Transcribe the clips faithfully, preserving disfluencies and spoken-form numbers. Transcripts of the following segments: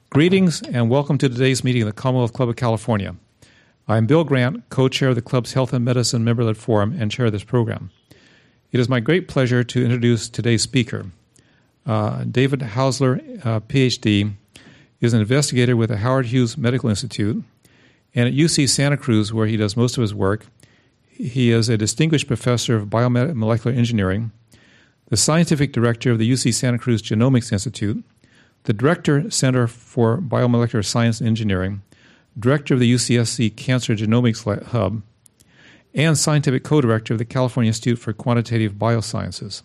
Greetings and welcome to today's meeting of the Commonwealth Club of California. I'm Bill Grant, co-chair of the club's Health and Medicine Member-led Forum and chair of this program. It is my great pleasure to introduce today's speaker. Uh, David Hausler, uh, P H D, is an investigator with the Howard Hughes Medical Institute, and at U C Santa Cruz, where he does most of his work, he is a distinguished professor of biomolecular engineering, the scientific director of the U C Santa Cruz Genomics Institute, the Director, Center for Biomolecular Science and Engineering, Director of the U C S C Cancer Genomics Hub, and Scientific Co-Director of the California Institute for Quantitative Biosciences.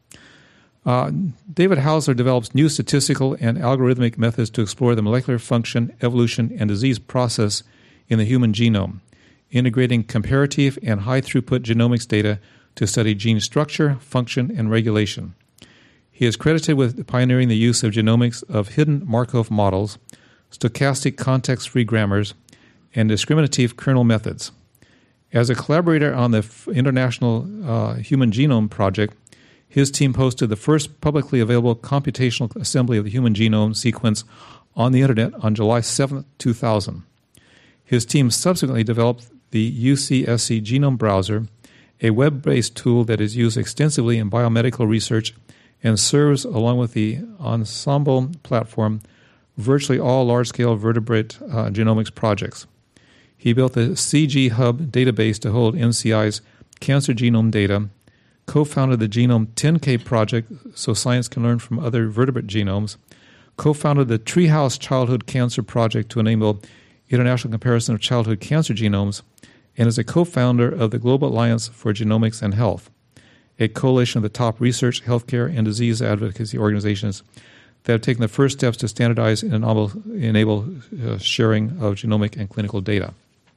Uh, David Hausler develops new statistical and algorithmic methods to explore the molecular function, evolution, and disease process in the human genome, integrating comparative and high-throughput genomics data to study gene structure, function, and regulation. He is credited with pioneering the use of genomics of hidden Markov models, stochastic context-free grammars, and discriminative kernel methods. As a collaborator on the International uh, Human Genome Project, his team posted the first publicly available computational assembly of the human genome sequence on the Internet on July seventh, two thousand. His team subsequently developed the U C S C Genome Browser, a web-based tool that is used extensively in biomedical research and serves, along with the Ensemble platform, virtually all large-scale vertebrate uh, genomics projects. He built the C G Hub database to hold N C I's cancer genome data, co-founded the Genome ten K project so science can learn from other vertebrate genomes, co-founded the Treehouse Childhood Cancer Project to enable international comparison of childhood cancer genomes, and is a co-founder of the Global Alliance for Genomics and Health, a coalition of the top research, healthcare, and disease advocacy organizations that have taken the first steps to standardize and enable uh, sharing of genomic and clinical data.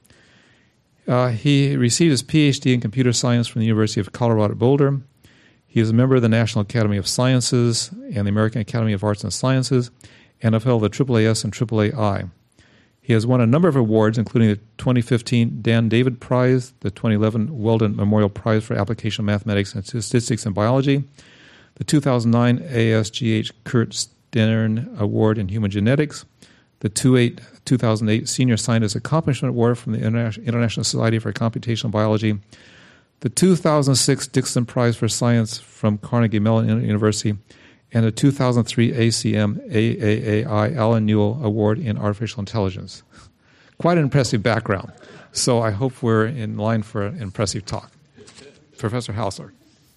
Uh, he received his P H D in computer science from the University of Colorado at Boulder. He is a member of the National Academy of Sciences and the American Academy of Arts and Sciences, and a fellow of the triple A S and triple A I. He has won a number of awards, including the twenty fifteen Dan David Prize, the twenty eleven Weldon Memorial Prize for Application of Mathematics and Statistics in Biology, the two thousand nine A S G H Kurt Stern Award in Human Genetics, the two thousand eight Senior Scientist Accomplishment Award from the International Society for Computational Biology, the two thousand six Dixon Prize for Science from Carnegie Mellon University, and the two thousand three A C M A A A I Alan Newell Award in Artificial Intelligence. Quite an impressive background. So I hope we're in line for an impressive talk. Professor Hausler.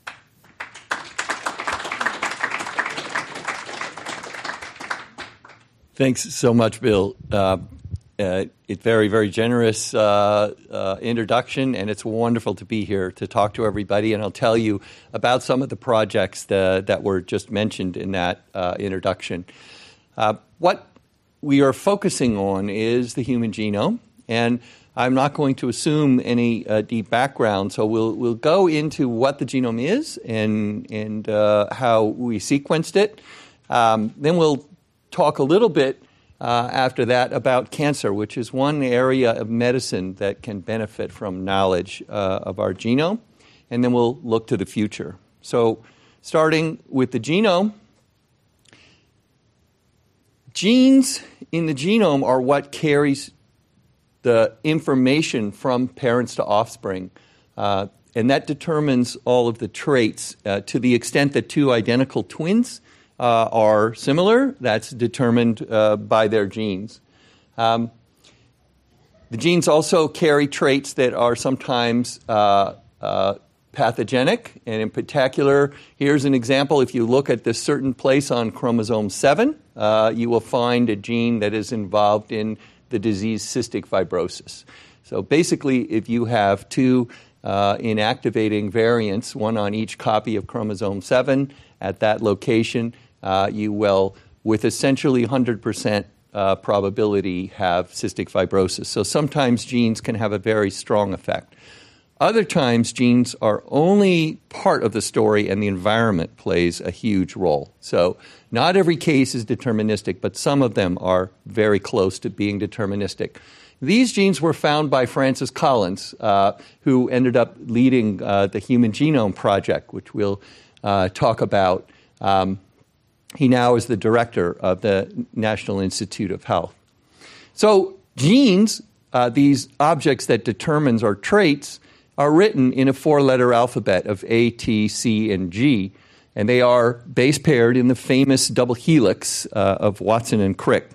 Thanks so much, Bill. Uh, uh, it's very, very generous uh, uh, introduction, and it's wonderful to be here to talk to everybody. And I'll tell you about some of the projects that, that were just mentioned in that uh, introduction. Uh, what we are focusing on is the human genome, and I'm not going to assume any uh, deep background, so we'll we'll go into what the genome is and and uh, how we sequenced it. Um, then we'll talk a little bit uh, after that about cancer, which is one area of medicine that can benefit from knowledge uh, of our genome. And then we'll look to the future. So starting with the genome, genes in the genome are what carries the information from parents to offspring. Uh, and that determines all of the traits uh, to the extent that two identical twins Uh, are similar. That's determined uh, by their genes. Um, the genes also carry traits that are sometimes uh, uh, pathogenic, and in particular, here's an example. If you look at this certain place on chromosome seven, uh, you will find a gene that is involved in the disease cystic fibrosis. So basically, if you have two uh, inactivating variants, one on each copy of chromosome seven at that location, uh, you will, with essentially one hundred percent uh, probability, have cystic fibrosis. So sometimes genes can have a very strong effect. Other times, genes are only part of the story, and the environment plays a huge role. So not every case is deterministic, but some of them are very close to being deterministic. These genes were found by Francis Collins, uh, who ended up leading uh, the Human Genome Project, which we'll uh, talk about. Um, He now is the director of the National Institute of Health. So genes, uh, these objects that determines our traits, are written in a four-letter alphabet of A, T, C, and G, and they are base paired in the famous double helix uh, of Watson and Crick.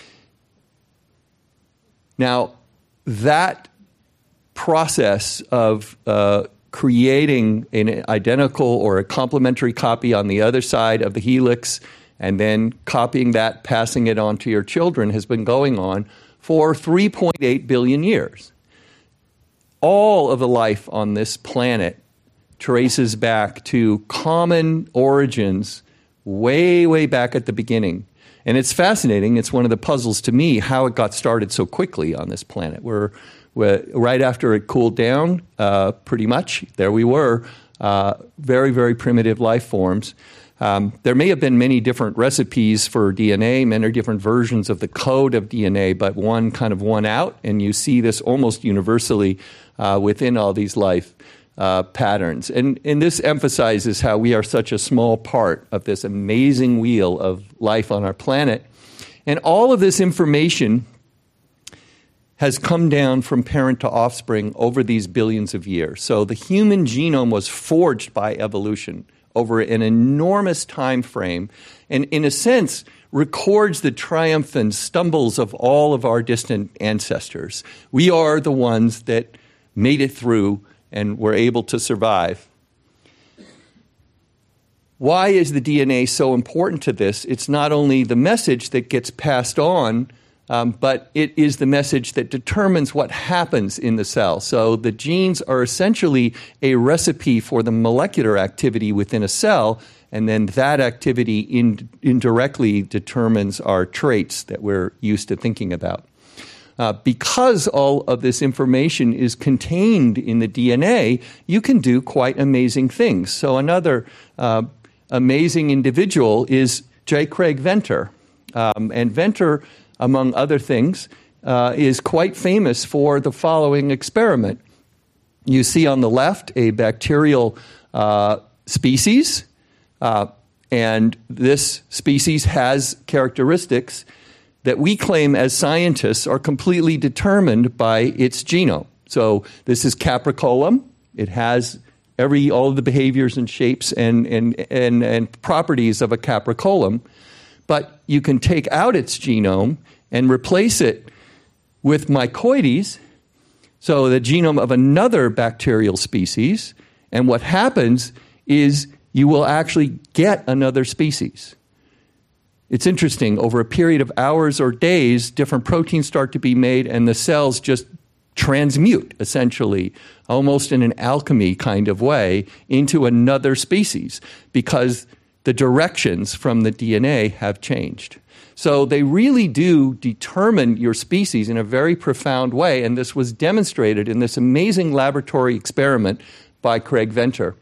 Now, that process of uh, creating an identical or a complementary copy on the other side of the helix and then copying that, passing it on to your children has been going on for three point eight billion years. All of the life on this planet traces back to common origins way, way back at the beginning. And it's fascinating. It's one of the puzzles to me how it got started so quickly on this planet. We're, we're right after it cooled down, uh, pretty much, there we were, uh, very, very primitive life forms. Um, there may have been many different recipes for D N A, many different versions of the code of D N A, but one kind of won out, and you see this almost universally uh, within all these life uh, patterns. And, and this emphasizes how we are such a small part of this amazing wheel of life on our planet. And all of this information has come down from parent to offspring over these billions of years. So the human genome was forged by evolution over an enormous time frame, and in a sense records the triumph and stumbles of all of our distant ancestors. We are the ones that made it through and were able to survive. Why is the D N A so important to this? It's not only the message that gets passed on, Um, but it is the message that determines what happens in the cell. So the genes are essentially a recipe for the molecular activity within a cell, and then that activity in, indirectly determines our traits that we're used to thinking about. Uh, because all of this information is contained in the D N A, you can do quite amazing things. So another uh, amazing individual is J. Craig Venter. Um, and Venter, among other things, uh, is quite famous for the following experiment. You see on the left a bacterial uh, species, uh, and this species has characteristics that we claim as scientists are completely determined by its genome. So this is Capricolum. It has every all of the behaviors and shapes and, and, and, and properties of a Capricolum, but you can take out its genome and replace it with Mycoides, so the genome of another bacterial species, and what happens is you will actually get another species. It's interesting, over a period of hours or days, different proteins start to be made and the cells just transmute, essentially, almost in an alchemy kind of way, into another species, because the directions from the D N A have changed. So they really do determine your species in a very profound way, and this was demonstrated in this amazing laboratory experiment by Craig Venter.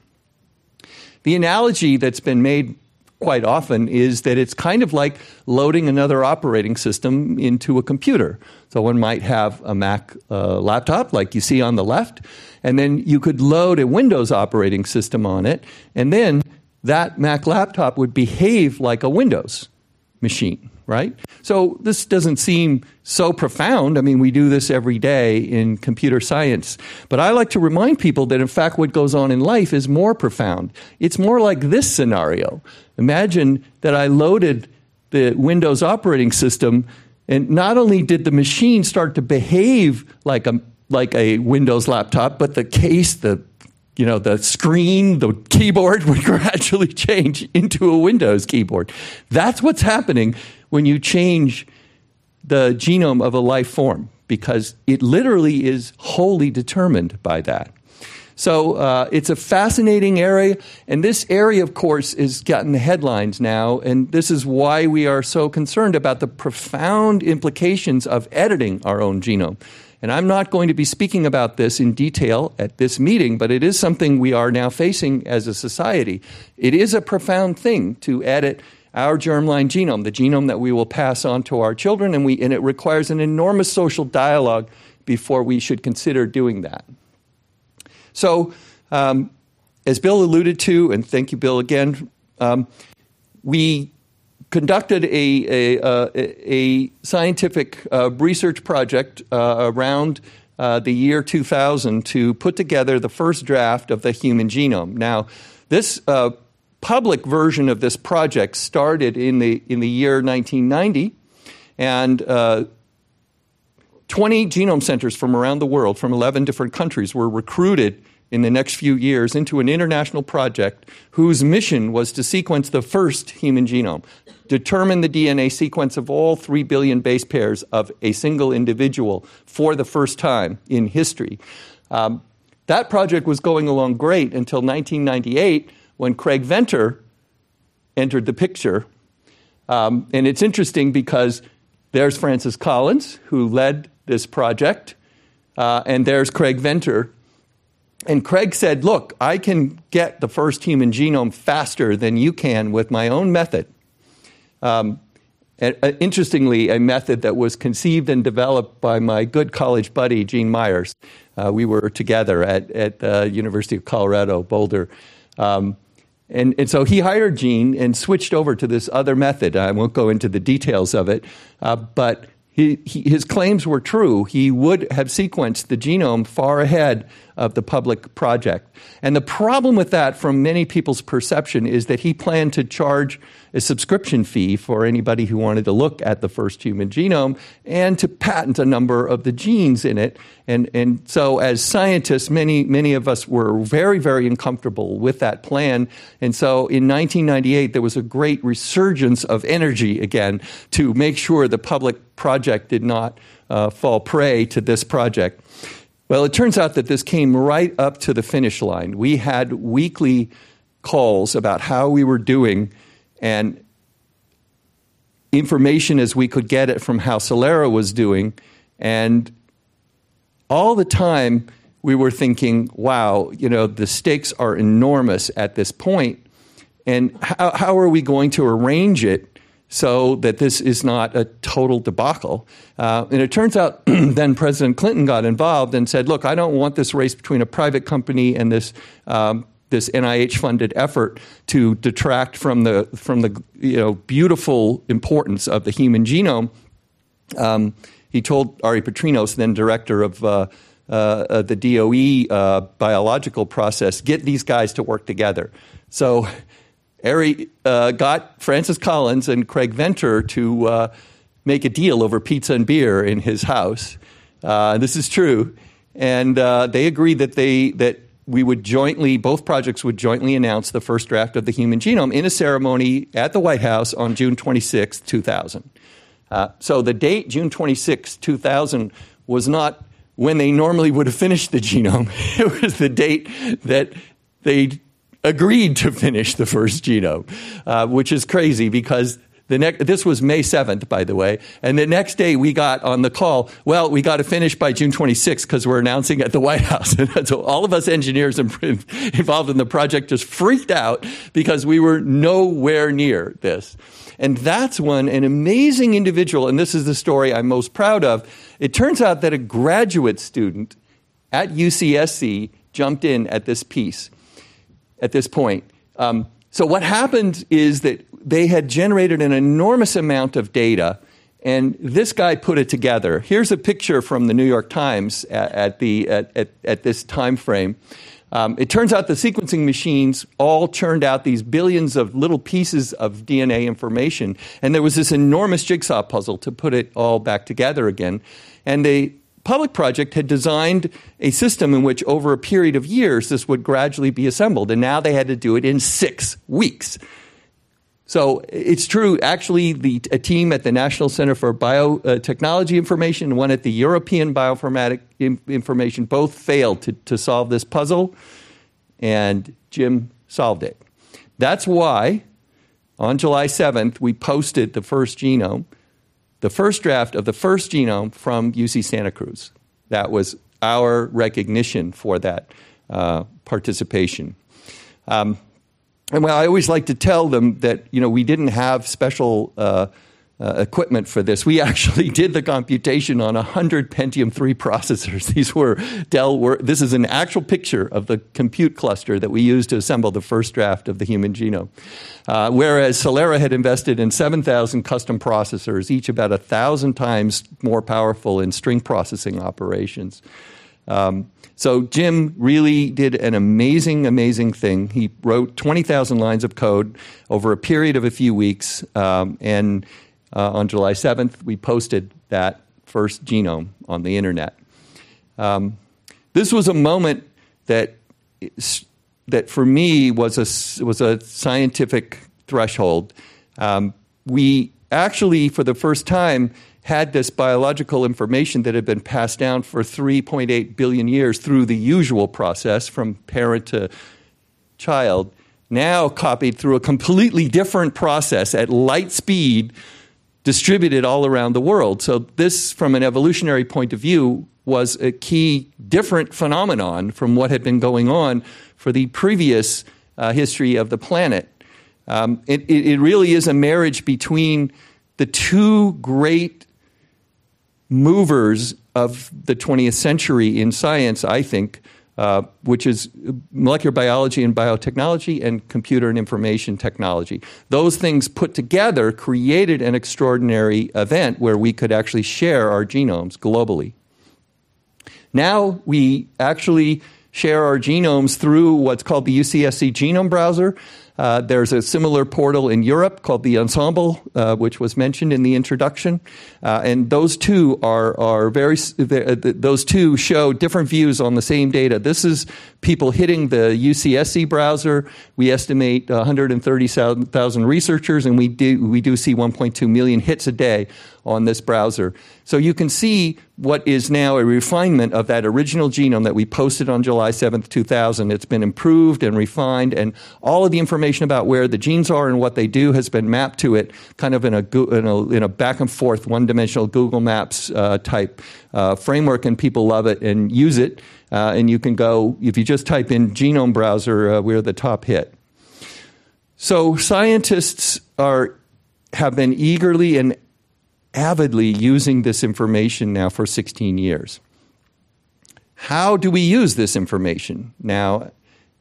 The analogy that's been made quite often is that it's kind of like loading another operating system into a computer. So one might have a Mac uh, laptop like you see on the left, and then you could load a Windows operating system on it, and then that Mac laptop would behave like a Windows machine, right? So this doesn't seem so profound. I mean, we do this every day in computer science. But I like to remind people that, in fact, what goes on in life is more profound. It's more like this scenario. Imagine that I loaded the Windows operating system, and not only did the machine start to behave like a, like a Windows laptop, but the case, the You know, the screen, the keyboard would gradually change into a Windows keyboard. That's what's happening when you change the genome of a life form, because it literally is wholly determined by that. So uh, it's a fascinating area, and this area, of course, has gotten the headlines now, and this is why we are so concerned about the profound implications of editing our own genome. And I'm not going to be speaking about this in detail at this meeting, but it is something we are now facing as a society. It is a profound thing to edit our germline genome, the genome that we will pass on to our children, and, we, and it requires an enormous social dialogue before we should consider doing that. So, um, as Bill alluded to, and thank you, Bill, again, um, we conducted a, a, uh, a scientific uh, research project uh, around uh, the year two thousand to put together the first draft of the human genome. Now, this uh, public version of this project started in the in the year nineteen ninety, and uh, twenty genome centers from around the world, from eleven different countries, were recruited in the next few years into an international project whose mission was to sequence the first human genome, determine the D N A sequence of all three billion base pairs of a single individual for the first time in history. Um, that project was going along great until nineteen ninety-eight, when Craig Venter entered the picture. Um, and it's interesting because there's Francis Collins, who led this project, uh, and there's Craig Venter. And Craig said, look, I can get the first human genome faster than you can with my own method. Um, and, uh, interestingly, a method that was conceived and developed by my good college buddy, Gene Myers. Uh, we were together at, at the University of Colorado, Boulder. Um, and, and so he hired Gene and switched over to this other method. I won't go into the details of it, uh, but He, he, his claims were true. He would have sequenced the genome far ahead of the public project. And the problem with that, from many people's perception, is that he planned to charge a subscription fee for anybody who wanted to look at the first human genome and to patent a number of the genes in it. And, and so as scientists, many, many of us were very, very uncomfortable with that plan. And so in nineteen ninety-eight, there was a great resurgence of energy again to make sure the public project did not uh, fall prey to this project. Well, it turns out that this came right up to the finish line. We had weekly calls about how we were doing and information as we could get it from how Celera was doing. And all the time we were thinking, wow, you know, the stakes are enormous at this point. And how, how are we going to arrange it so that this is not a total debacle? Uh, and it turns out then President Clinton got involved and said, look, I don't want this race between a private company and this um, this N I H-funded effort to detract from the from the you know beautiful importance of the human genome. Um, he told Ari Patrinos, then director of uh, uh, the D O E uh, biological process, get these guys to work together. So Ari uh, got Francis Collins and Craig Venter to uh, make a deal over pizza and beer in his house. Uh, this is true. And uh, they agreed that they that we would jointly, both projects would jointly announce the first draft of the human genome in a ceremony at the White House on June twenty-sixth, two thousand. Uh, so the date, June twenty-sixth, two thousand, was not when they normally would have finished the genome. It was the date that they agreed to finish the first genome, uh, which is crazy because the next, this was May seventh, by the way, and the next day we got on the call, well, we got to finish by June twenty-sixth because we're announcing at the White House. And so all of us engineers involved in the project just freaked out because we were nowhere near this. And that's when an amazing individual, and this is the story I'm most proud of, it turns out that a graduate student at U C S C jumped in at this piece. At this point. Um, so what happened is that they had generated an enormous amount of data, and this guy put it together. Here's a picture from the New York Times at, at, the, at, at, at this time frame. Um, it turns out the sequencing machines all churned out these billions of little pieces of D N A information, and there was this enormous jigsaw puzzle to put it all back together again. And they public project had designed a system in which over a period of years this would gradually be assembled, and now they had to do it in six weeks. So it's true, actually, the, a team at the National Center for Biotechnology Information and one at the European Bioinformatic Information both failed to, to solve this puzzle, and Jim solved it. That's why on July seventh we posted the first genome, the first draft of the first genome from U C Santa Cruz. That was our recognition for that uh, participation. Um, and well, I always like to tell them that, you know, we didn't have special uh, uh, equipment for this. We actually did the computation on one hundred Pentium three processors. These were Dell. Were, this is an actual picture of the compute cluster that we used to assemble the first draft of the human genome. Uh, whereas Celera had invested in seven thousand custom processors, each about one thousand times more powerful in string processing operations. Um, so Jim really did an amazing, amazing thing. He wrote twenty thousand lines of code over a period of a few weeks, um, and uh, on July seventh, we posted that first genome on the internet. Um, this was a moment that that for me was a was a scientific threshold. Um, we actually, for the first time, had this biological information that had been passed down for three point eight billion years through the usual process from parent to child, now copied through a completely different process at light speed, distributed all around the world. So this, from an evolutionary point of view, was a key different phenomenon from what had been going on for the previous uh, history of the planet. Um, it, it really is a marriage between the two great movers of the twentieth century in science, I think, uh, which is molecular biology and biotechnology and computer and information technology. Those things put together created an extraordinary event where we could actually share our genomes globally. Now we actually share our genomes through what's called the U C S C Genome Browser. Uh, there's a similar portal in Europe called the Ensemble, uh, which was mentioned in the introduction, uh, and those two are are very. Those two show different views on the same data. This is people hitting the U C S C browser. We estimate one hundred thirty thousand researchers, and we do we do see one point two million hits a day on this browser. So you can see what is now a refinement of that original genome that we posted on July seventh, two thousand. It's been improved and refined, and all of the information about where the genes are and what they do has been mapped to it, kind of in a in a, in a back and forth, one-dimensional Google Maps uh, type uh, framework, and people love it and use it. Uh, and you can go, if you just type in genome browser, uh, we're the top hit. So scientists are have been eagerly and avidly using this information now for sixteen years. How do we use this information? Now,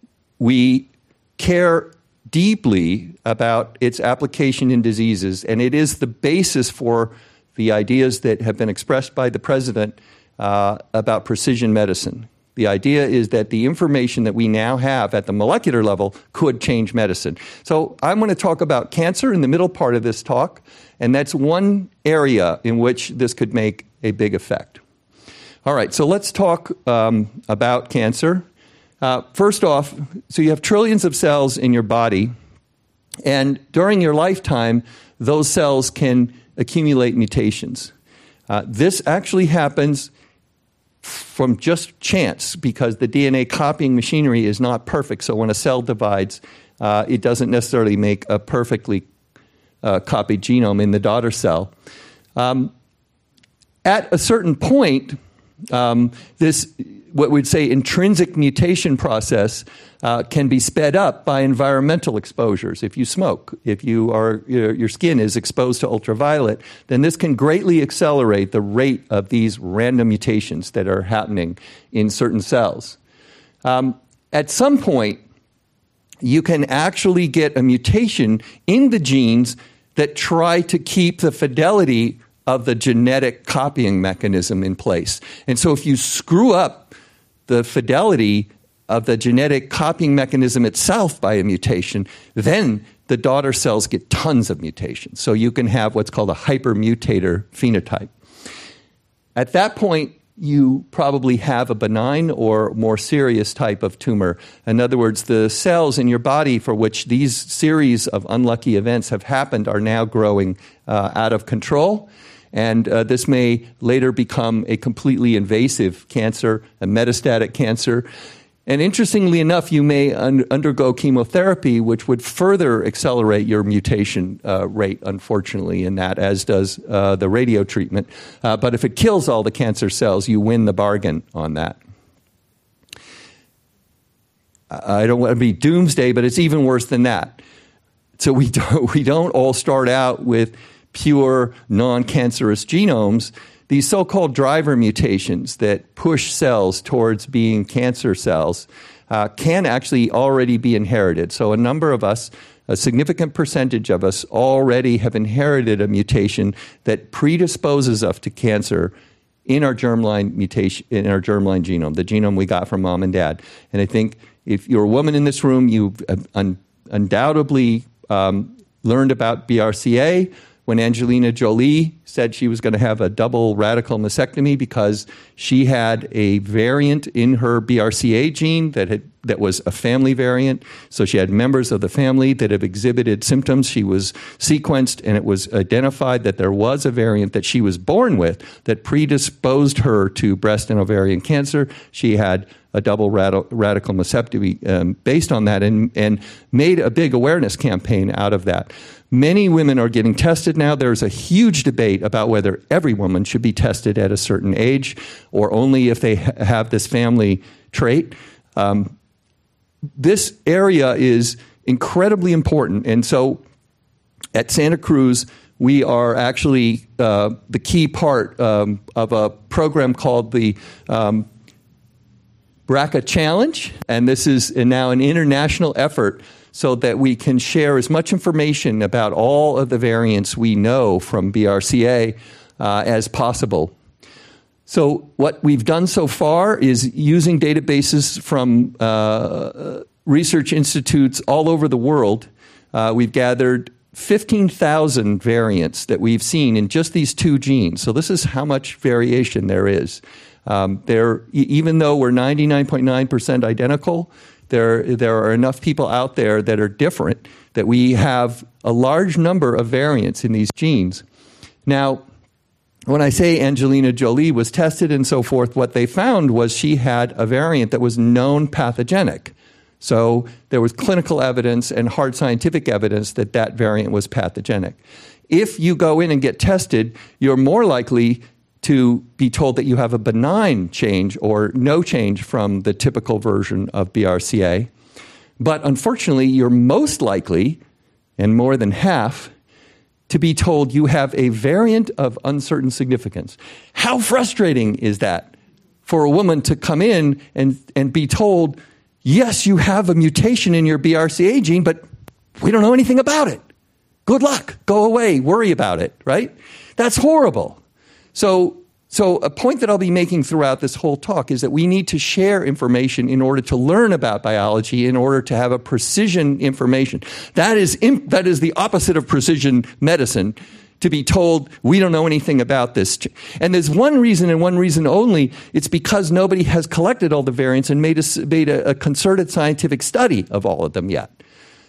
we care deeply about its application in diseases, and it is the basis for the ideas that have been expressed by the president uh, about precision medicine. The idea is that the information that we now have at the molecular level could change medicine. So I'm going to talk about cancer in the middle part of this talk, and that's one area in which this could make a big effect. All right, so let's talk um, about cancer. Uh, first off, so you have trillions of cells in your body, and during your lifetime, those cells can accumulate mutations. Uh, this actually happens from just chance because the D N A copying machinery is not perfect. So when a cell divides, uh, it doesn't necessarily make a perfectly uh, copied genome in the daughter cell. Um, at a certain point, um, this what we'd say intrinsic mutation process uh, can be sped up by environmental exposures. If you smoke, if you are your, your skin is exposed to ultraviolet, then this can greatly accelerate the rate of these random mutations that are happening in certain cells. Um, at some point, you can actually get a mutation in the genes that try to keep the fidelity of the genetic copying mechanism in place. And so if you screw up the fidelity of the genetic copying mechanism itself by a mutation, then the daughter cells get tons of mutations. So you can have what's called a hypermutator phenotype. At that point, you probably have a benign or more serious type of tumor. In other words, the cells in your body for which these series of unlucky events have happened are now growing uh, out of control. And uh, this may later become a completely invasive cancer, a metastatic cancer. And interestingly enough, you may un- undergo chemotherapy, which would further accelerate your mutation uh, rate, unfortunately, in that, as does uh, the radio treatment. Uh, but if it kills all the cancer cells, you win the bargain on that. I don't want to be doomsday, but it's even worse than that. So we don't, we don't all start out with pure, non-cancerous genomes, these so-called driver mutations that push cells towards being cancer cells uh, can actually already be inherited. So a number of us, a significant percentage of us, already have inherited a mutation that predisposes us to cancer in our germline mutation, in our germline genome, the genome we got from mom and dad. And I think if you're a woman in this room, you've un- undoubtedly um, learned about B R C A when Angelina Jolie said she was going to have a double radical mastectomy because she had a variant in her B R C A gene that had that was a family variant. So she had members of the family that have exhibited symptoms. She was sequenced, and it was identified that there was a variant that she was born with that predisposed her to breast and ovarian cancer. She had a double rad- radical mastectomy um, based on that, and, and made a big awareness campaign out of that. Many women are getting tested now. There's a huge debate about whether every woman should be tested at a certain age or only if they ha- have this family trait. Um, this area is incredibly important. And so at Santa Cruz, we are actually uh, the key part um, of a program called the um, B R C A Challenge. And this is now an international effort so that we can share as much information about all of the variants we know from B R C A uh, as possible. So what we've done so far is using databases from uh, research institutes all over the world. Uh, we've gathered fifteen thousand variants that we've seen in just these two genes. So this is how much variation there is. Um, there, even though we're ninety-nine point nine percent identical, there, there are enough people out there that are different that we have a large number of variants in these genes. Now, when I say Angelina Jolie was tested and so forth, what they found was she had a variant that was known pathogenic. So there was clinical evidence and hard scientific evidence that that variant was pathogenic. If you go in and get tested, you're more likely to be told that you have a benign change or no change from the typical version of B R C A. But unfortunately, you're most likely, and more than half, to be told you have a variant of uncertain significance. How frustrating is that for a woman to come in and, and be told, yes, you have a mutation in your B R C A gene, but we don't know anything about it. Good luck. Go away. Worry about it, right? That's horrible. So, so a point that I'll be making throughout this whole talk is that we need to share information in order to learn about biology, in order to have a precision information. That is, imp- that is the opposite of precision medicine, to be told we don't know anything about this. And there's one reason and one reason only. It's because nobody has collected all the variants and made a, made a, a concerted scientific study of all of them yet.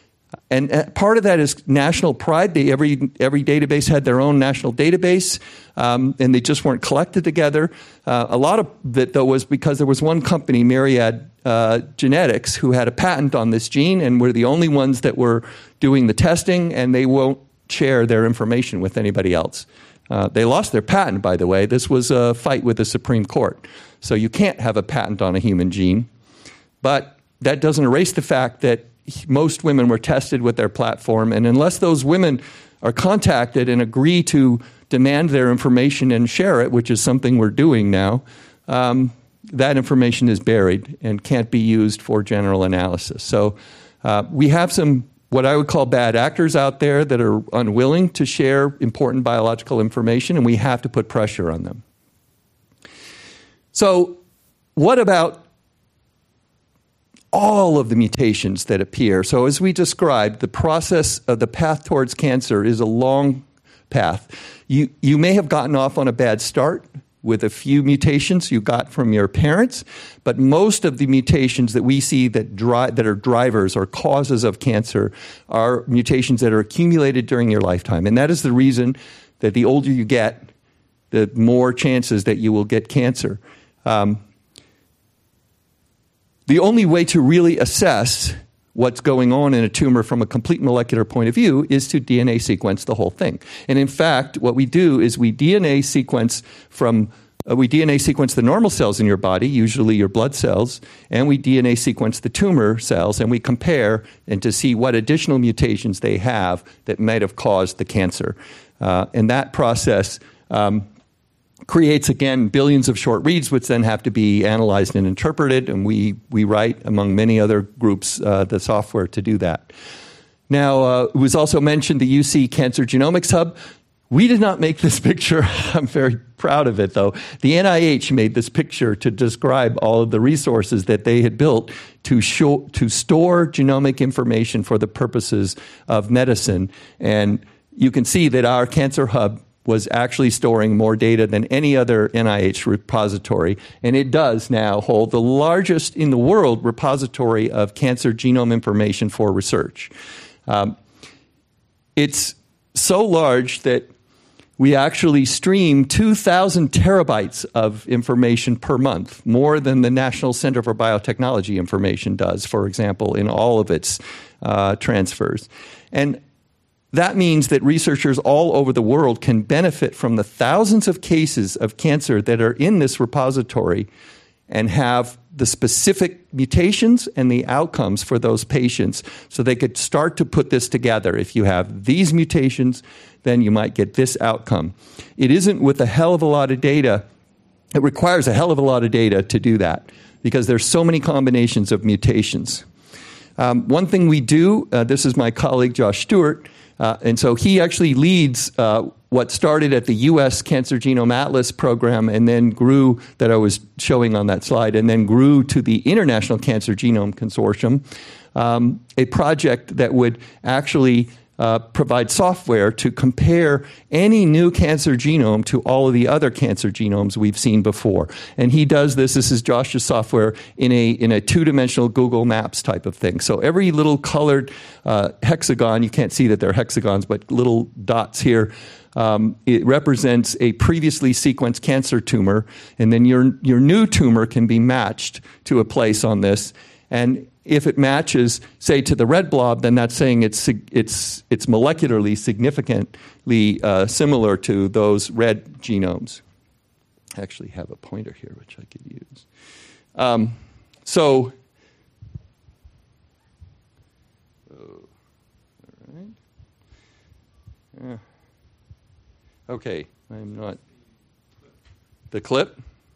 And part of that is national pride. They, every every database had their own national database, um, and they just weren't collected together. Uh, a lot of it, though, was because there was one company, Myriad uh, Genetics, who had a patent on this gene, and were the only ones that were doing the testing, and they won't share their information with anybody else. Uh, they lost their patent, by the way. This was a fight with the Supreme Court. So you can't have a patent on a human gene. But that doesn't erase the fact that most women were tested with their platform, and unless those women are contacted and agree to demand their information and share it, which is something we're doing now, um, that information is buried and can't be used for general analysis. So uh, we have some what I would call bad actors out there that are unwilling to share important biological information, and we have to put pressure on them. So what about all of the mutations that appear? So as we described, the process of the path towards cancer is a long path. You, you may have gotten off on a bad start with a few mutations you got from your parents, but most of the mutations that we see that, dri- that are drivers or causes of cancer are mutations that are accumulated during your lifetime. And that is the reason that the older you get, the more chances that you will get cancer. Um, The only way to really assess what's going on in a tumor from a complete molecular point of view is to D N A sequence the whole thing. And in fact, what we do is we D N A sequence from uh, we D N A sequence the normal cells in your body, usually your blood cells, and we D N A sequence the tumor cells, and we compare and to see what additional mutations they have that might have caused the cancer. Uh, and that process um, creates, again, billions of short reads, which then have to be analyzed and interpreted. And we, we write, among many other groups, uh, the software to do that. Now, uh, it was also mentioned the U C Cancer Genomics Hub. We did not make this picture. I'm very proud of it, though. The N I H made this picture to describe all of the resources that they had built to show, to store genomic information for the purposes of medicine. And you can see that our Cancer Hub was actually storing more data than any other N I H repository. And it does now hold the largest in the world repository of cancer genome information for research. Um, it's so large that we actually stream two thousand terabytes of information per month, more than the National Center for Biotechnology information does, for example, in all of its uh, transfers. And that means that researchers all over the world can benefit from the thousands of cases of cancer that are in this repository and have the specific mutations and the outcomes for those patients, so they could start to put this together. If you have these mutations, then you might get this outcome. It isn't with a hell of a lot of data. It requires a hell of a lot of data to do that, because there's so many combinations of mutations. Um, one thing we do, uh, this is my colleague Josh Stewart, uh, and so he actually leads uh, what started at the U S Cancer Genome Atlas program and then grew, that I was showing on that slide, and then grew to the International Cancer Genome Consortium, um, a project that would actually Uh, provide software to compare any new cancer genome to all of the other cancer genomes we've seen before. And he does this, this is Josh's software, in a in a two-dimensional Google Maps type of thing. So every little colored uh, hexagon, you can't see that they're hexagons, but little dots here, um, it represents a previously sequenced cancer tumor, and then your your new tumor can be matched to a place on this. And if it matches, say, to the red blob, then that's saying it's it's it's molecularly significantly uh, similar to those red genomes. I actually have a pointer here, which I could use. Um, so, oh, all right. Uh, okay, I'm not. The clip?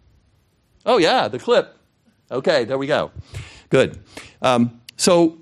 Oh, yeah, the clip. Okay, there we go. Good. Um, so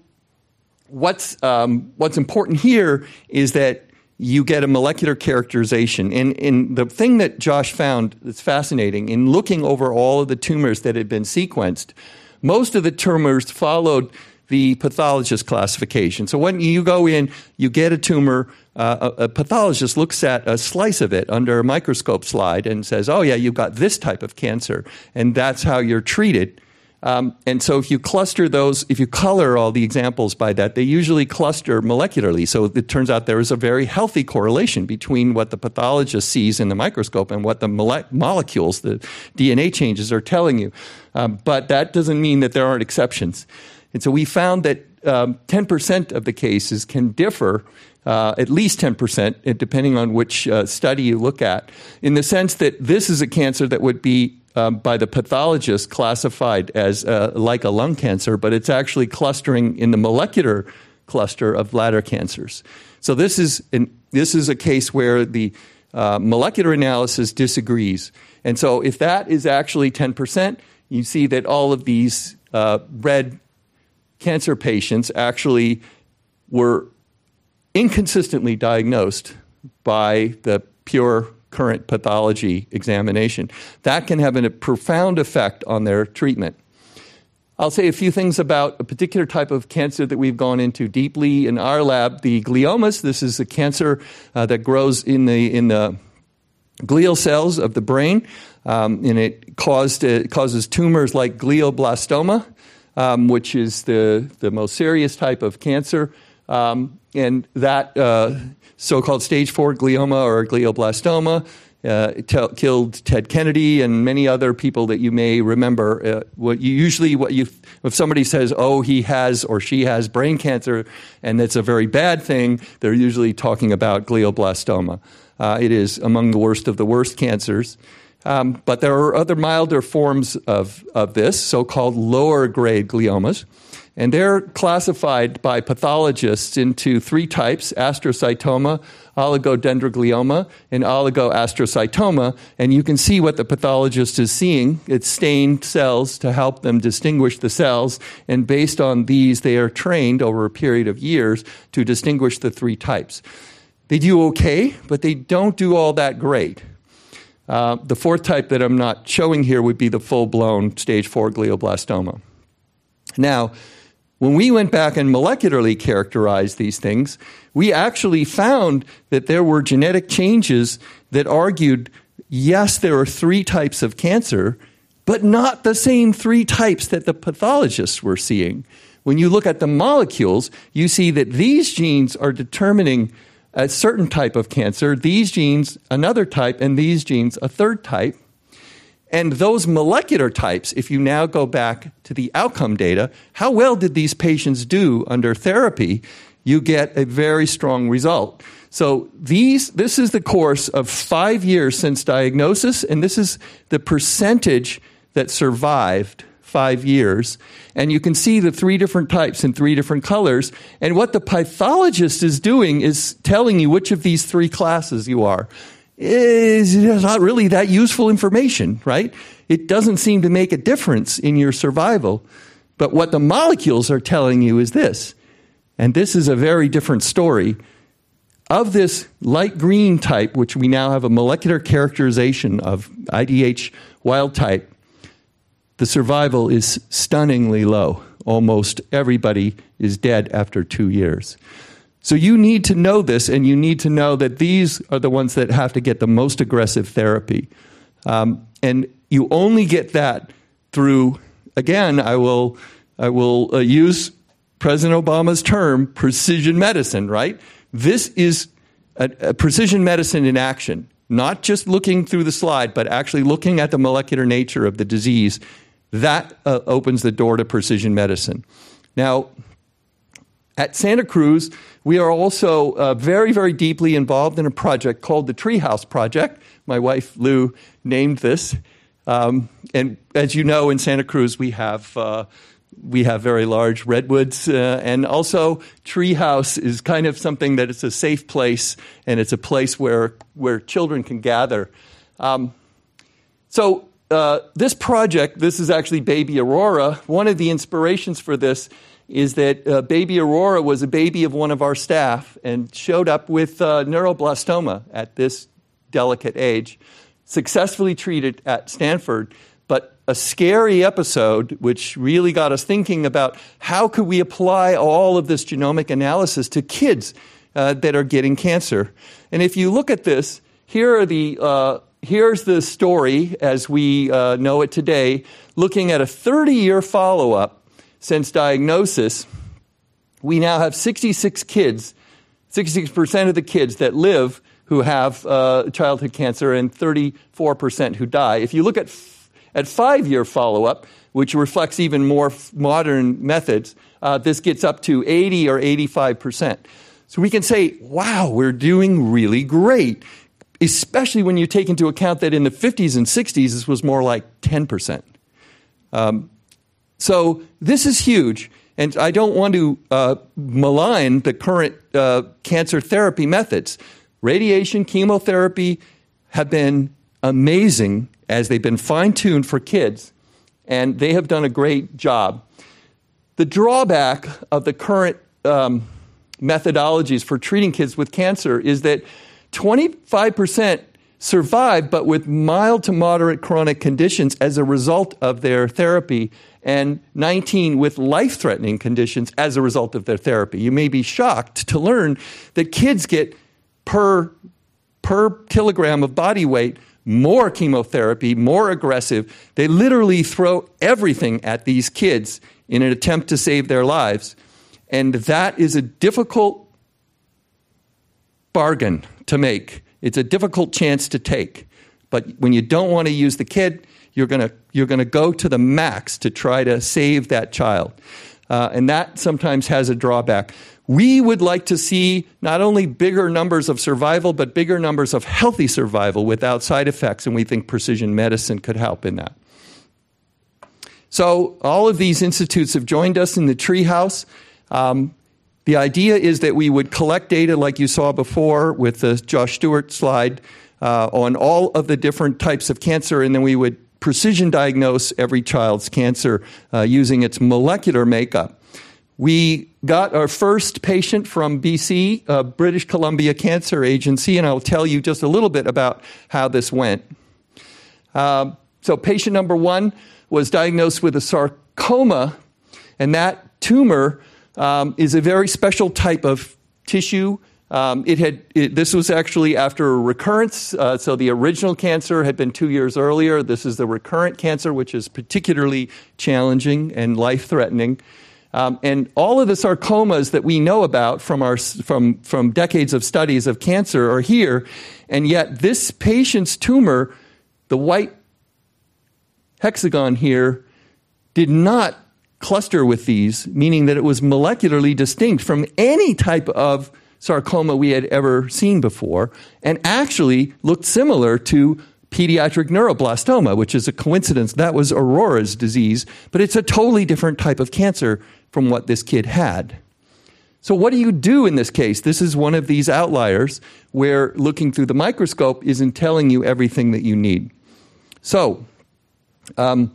what's um, what's important here is that you get a molecular characterization. And, and the thing that Josh found that's fascinating, in looking over all of the tumors that had been sequenced, most of the tumors followed the pathologist classification. So when you go in, you get a tumor, uh, a, a pathologist looks at a slice of it under a microscope slide and says, oh, yeah, you've got this type of cancer, and that's how you're treated. Um, and so if you cluster those, if you color all the examples by that, they usually cluster molecularly. So it turns out there is a very healthy correlation between what the pathologist sees in the microscope and what the mole- molecules, the D N A changes, are telling you. Um, but that doesn't mean that there aren't exceptions. And so we found that um, ten percent of the cases can differ, uh, at least ten percent, depending on which uh, study you look at, in the sense that this is a cancer that would be Um, by the pathologist classified as uh, like a lung cancer, but it's actually clustering in the molecular cluster of bladder cancers. So this is an, this is a case where the uh, molecular analysis disagrees. And so if that is actually ten percent, you see that all of these uh, red cancer patients actually were inconsistently diagnosed by the pure current pathology examination. That can have a profound effect on their treatment. I'll say a few things about a particular type of cancer that we've gone into deeply in our lab, the gliomas. This is a cancer uh, that grows in the in the glial cells of the brain, um, and it caused it causes tumors like glioblastoma, um, which is the the most serious type of cancer, um, and that. Uh, So-called stage four glioma or glioblastoma uh, t- killed Ted Kennedy and many other people that you may remember. Uh, what you usually, what you, if somebody says, "Oh, he has or she has brain cancer," and that's a very bad thing, they're usually talking about glioblastoma. Uh, it is among the worst of the worst cancers. Um, but there are other milder forms of of this, so-called lower grade gliomas. And they're classified by pathologists into three types: astrocytoma, oligodendroglioma, and oligoastrocytoma. And you can see what the pathologist is seeing. It's stained cells to help them distinguish the cells. And based on these, they are trained over a period of years to distinguish the three types. They do okay, but they don't do all that great. Uh, the fourth type that I'm not showing here would be the full-blown stage four glioblastoma. Now, when we went back and molecularly characterized these things, we actually found that there were genetic changes that argued, yes, there are three types of cancer, but not the same three types that the pathologists were seeing. When you look at the molecules, you see that these genes are determining a certain type of cancer, these genes another type, and these genes a third type. And those molecular types, if you now go back to the outcome data, how well did these patients do under therapy? You get a very strong result. So these, this is the course of five years since diagnosis, and this is the percentage that survived five years. And you can see the three different types in three different colors. And what the pathologist is doing is telling you which of these three classes you are. Is not really that useful information, right? It doesn't seem to make a difference in your survival. But what the molecules are telling you is this, and this is a very different story. Of this light green type, which we now have a molecular characterization of I D H wild type, the survival is stunningly low. Almost everybody is dead after two years. So you need to know this, and you need to know that these are the ones that have to get the most aggressive therapy. Um, and you only get that through, again, I will, I will uh, use President Obama's term, precision medicine, right? This is a, a precision medicine in action, not just looking through the slide, but actually looking at the molecular nature of the disease. That uh, opens the door to precision medicine. Now, at Santa Cruz, we are also uh, very, very deeply involved in a project called the Treehouse Project. My wife, Lou, named this. Um, and as you know, in Santa Cruz, we have uh, we have very large redwoods. Uh, and also, Treehouse is kind of something that it's a safe place, and it's a place where, where children can gather. Um, so uh, this project, this is actually Baby Aurora. One of the inspirations for this is that uh, baby Aurora was a baby of one of our staff and showed up with uh, neuroblastoma at this delicate age, successfully treated at Stanford, but a scary episode which really got us thinking about how could we apply all of this genomic analysis to kids uh, that are getting cancer. And if you look at this, here are the uh, here's the story as we uh, know it today, looking at a thirty-year follow-up. Since diagnosis, we now have sixty-six kids, sixty-six percent of the kids that live who have uh, childhood cancer and thirty-four percent who die. If you look at f- at five-year follow-up, which reflects even more f- modern methods, uh, this gets up to eighty or eighty-five percent. So we can say, wow, we're doing really great, especially when you take into account that in the fifties and sixties, this was more like ten percent. Um, So this is huge, and I don't want to uh, malign the current uh, cancer therapy methods. Radiation, chemotherapy have been amazing as they've been fine-tuned for kids, and they have done a great job. The drawback of the current um, methodologies for treating kids with cancer is that twenty-five percent survive, but with mild to moderate chronic conditions as a result of their therapy, and nineteen with life-threatening conditions as a result of their therapy. You may be shocked to learn that kids get per, per kilogram of body weight more chemotherapy, more aggressive. They literally throw everything at these kids in an attempt to save their lives. And that is a difficult bargain to make. It's a difficult chance to take. But when you don't want to use the kid, you're going to you're going to go to the max to try to save that child. Uh, and that sometimes has a drawback. We would like to see not only bigger numbers of survival, but bigger numbers of healthy survival without side effects, and we think precision medicine could help in that. So all of these institutes have joined us in the Treehouse. Um, the idea is that we would collect data like you saw before with the Josh Stewart slide uh, on all of the different types of cancer, and then we would precision diagnose every child's cancer uh, using its molecular makeup. We got our first patient from B C, uh, British Columbia Cancer Agency, and I'll tell you just a little bit about how this went. Uh, so patient number one was diagnosed with a sarcoma, and that tumor um, is a very special type of tissue. Um, it had it, this was actually after a recurrence, uh, so the original cancer had been two years earlier. This is the recurrent cancer, which is particularly challenging and life-threatening. Um, and all of the sarcomas that we know about from our from from decades of studies of cancer are here, and yet this patient's tumor, the white hexagon here, did not cluster with these, meaning that it was molecularly distinct from any type of sarcoma we had ever seen before, and actually looked similar to pediatric neuroblastoma, which is a coincidence. That was Aurora's disease, but it's a totally different type of cancer from what this kid had. So what do you do in this case? This is one of these outliers where looking through the microscope isn't telling you everything that you need. So, um,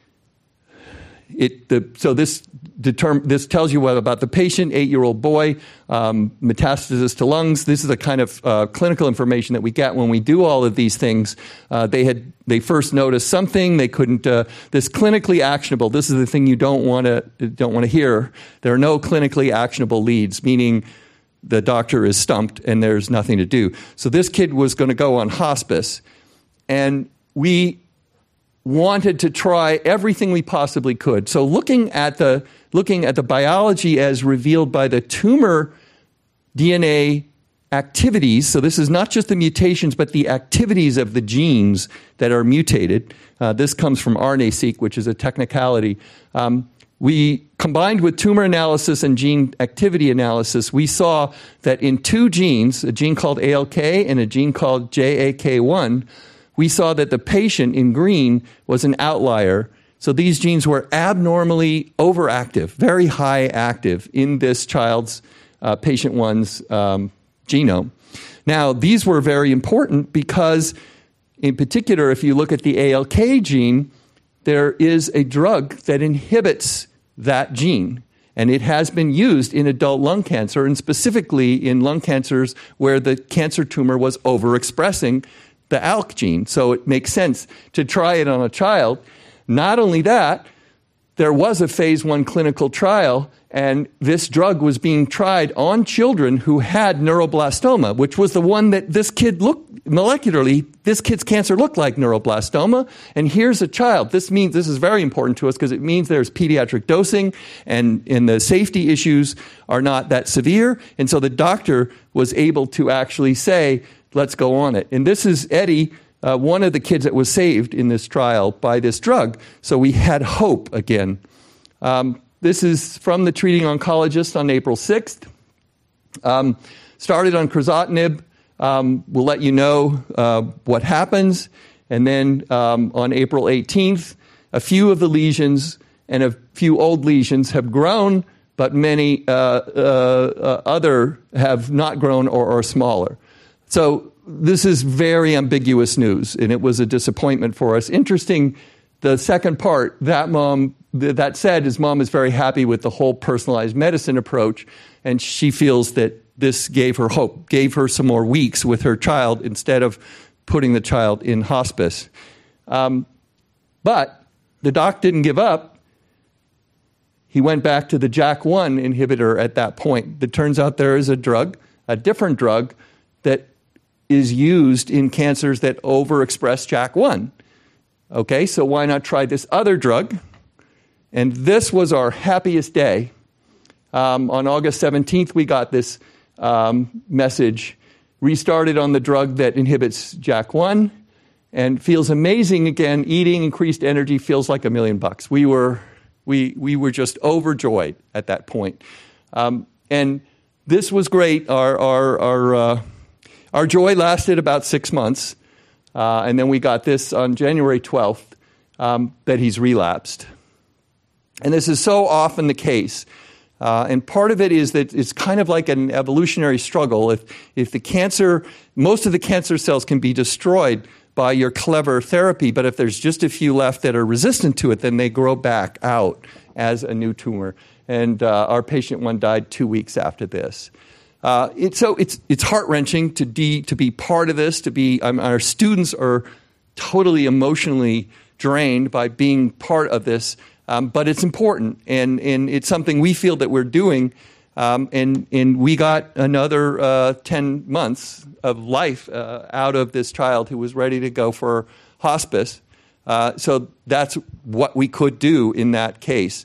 it the so this determ- this tells you what about the patient, eight-year-old boy, um, metastasis to lungs. This is the kind of uh, clinical information that we get when we do all of these things. Uh, they had they first noticed something they couldn't. Uh, this clinically actionable. This is the thing you don't want to don't want to hear. There are no clinically actionable leads, meaning the doctor is stumped and there's nothing to do. So this kid was going to go on hospice, and we wanted to try everything we possibly could. So looking at the looking at the biology as revealed by the tumor D N A activities, so this is not just the mutations, but the activities of the genes that are mutated. Uh, this comes from RNA-seq, which is a technicality. Um, we combined with tumor analysis and gene activity analysis, we saw that in two genes, a gene called A L K and a gene called J A K one, we saw that the patient in green was an outlier. So these genes were abnormally overactive, very high active in this child's, uh, patient one's um, genome. Now, these were very important because, in particular, if you look at the A L K gene, there is a drug that inhibits that gene. And it has been used in adult lung cancer, and specifically in lung cancers where the cancer tumor was overexpressing the A L K gene. So it makes sense to try it on a child. Not only that, there was a phase one clinical trial, and this drug was being tried on children who had neuroblastoma, which was the one that this kid looked, molecularly, this kid's cancer looked like neuroblastoma. And here's a child. This means, this is very important to us because it means there's pediatric dosing, and, and the safety issues are not that severe. And so the doctor was able to actually say, let's go on it. And this is Eddie, uh, one of the kids that was saved in this trial by this drug. So we had hope again. Um, this is from the treating oncologist on April sixth. Um, started on crizotinib. Um, we'll let you know uh, what happens. And then um, on April eighteenth, a few of the lesions and a few old lesions have grown, but many uh, uh, uh, other have not grown or are smaller. So this is very ambiguous news, and it was a disappointment for us. Interesting, the second part, that mom, that said, his mom is very happy with the whole personalized medicine approach, and she feels that this gave her hope, gave her some more weeks with her child instead of putting the child in hospice. Um, but the doc didn't give up. He went back to the J A K one inhibitor at that point. It turns out there is a drug, a different drug, that is used in cancers that overexpress J A K one. Okay, so why not try this other drug? And this was our happiest day. Um, on August seventeenth, we got this um, message, restarted on the drug that inhibits J A K one, and feels amazing again. Eating increased energy, feels like a million bucks. We were, we, we were just overjoyed at that point. Um, and this was great. Our, our, our, uh, Our joy lasted about six months, uh, and then we got this on January twelfth, um, that he's relapsed. And this is so often the case. Uh, and part of it is that it's kind of like an evolutionary struggle. If, if the cancer, most of the cancer cells can be destroyed by your clever therapy, but if there's just a few left that are resistant to it, then they grow back out as a new tumor. And uh, our patient one died two weeks after this. Uh, it, so it's it's heart-wrenching to, de, to be part of this, to be, um, our students are totally emotionally drained by being part of this, um, but it's important, and, and it's something we feel that we're doing, um, and, and we got another uh, ten months of life uh, out of this child who was ready to go for hospice. Uh, so that's what we could do in that case.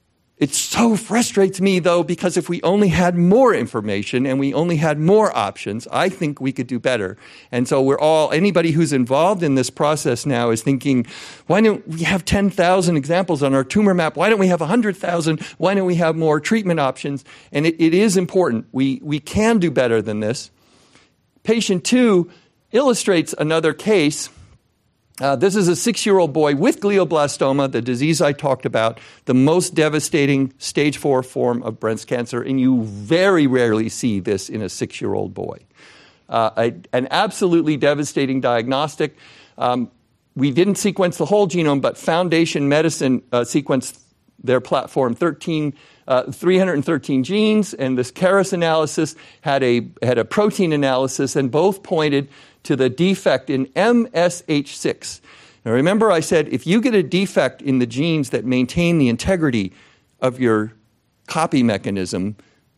It so frustrates me, though, because if we only had more information and we only had more options, I think we could do better. And so we're all, anybody who's involved in this process now is thinking, why don't we have ten thousand examples on our tumor map? Why don't we have one hundred thousand? Why don't we have more treatment options? And it, it is important. We, we can do better than this. Patient two illustrates another case. Uh, this is a six-year-old boy with glioblastoma, the disease I talked about, the most devastating stage four form of breast cancer, and you very rarely see this in a six-year-old boy. Uh, a, an absolutely devastating diagnostic. Um, we didn't sequence the whole genome, but Foundation Medicine uh, sequenced their platform thirteen, uh, three hundred thirteen genes, and this Caris analysis had a, had a protein analysis, and both pointed to the defect in M S H six. Now remember I said if you get a defect in the genes that maintain the integrity of your copy mechanism,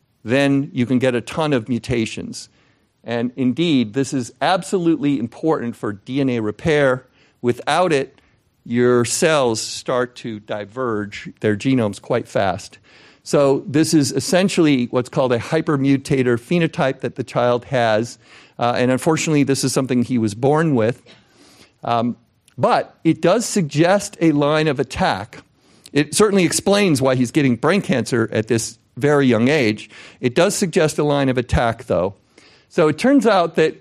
then you can get a ton of mutations. And indeed, this is absolutely important for D N A repair. Without it, your cells start to diverge their genomes quite fast. So this is essentially what's called a hypermutator phenotype that the child has. Uh, and unfortunately, this is something he was born with. Um, but it does suggest a line of attack. It certainly explains why he's getting brain cancer at this very young age. It does suggest a line of attack, though. So it turns out that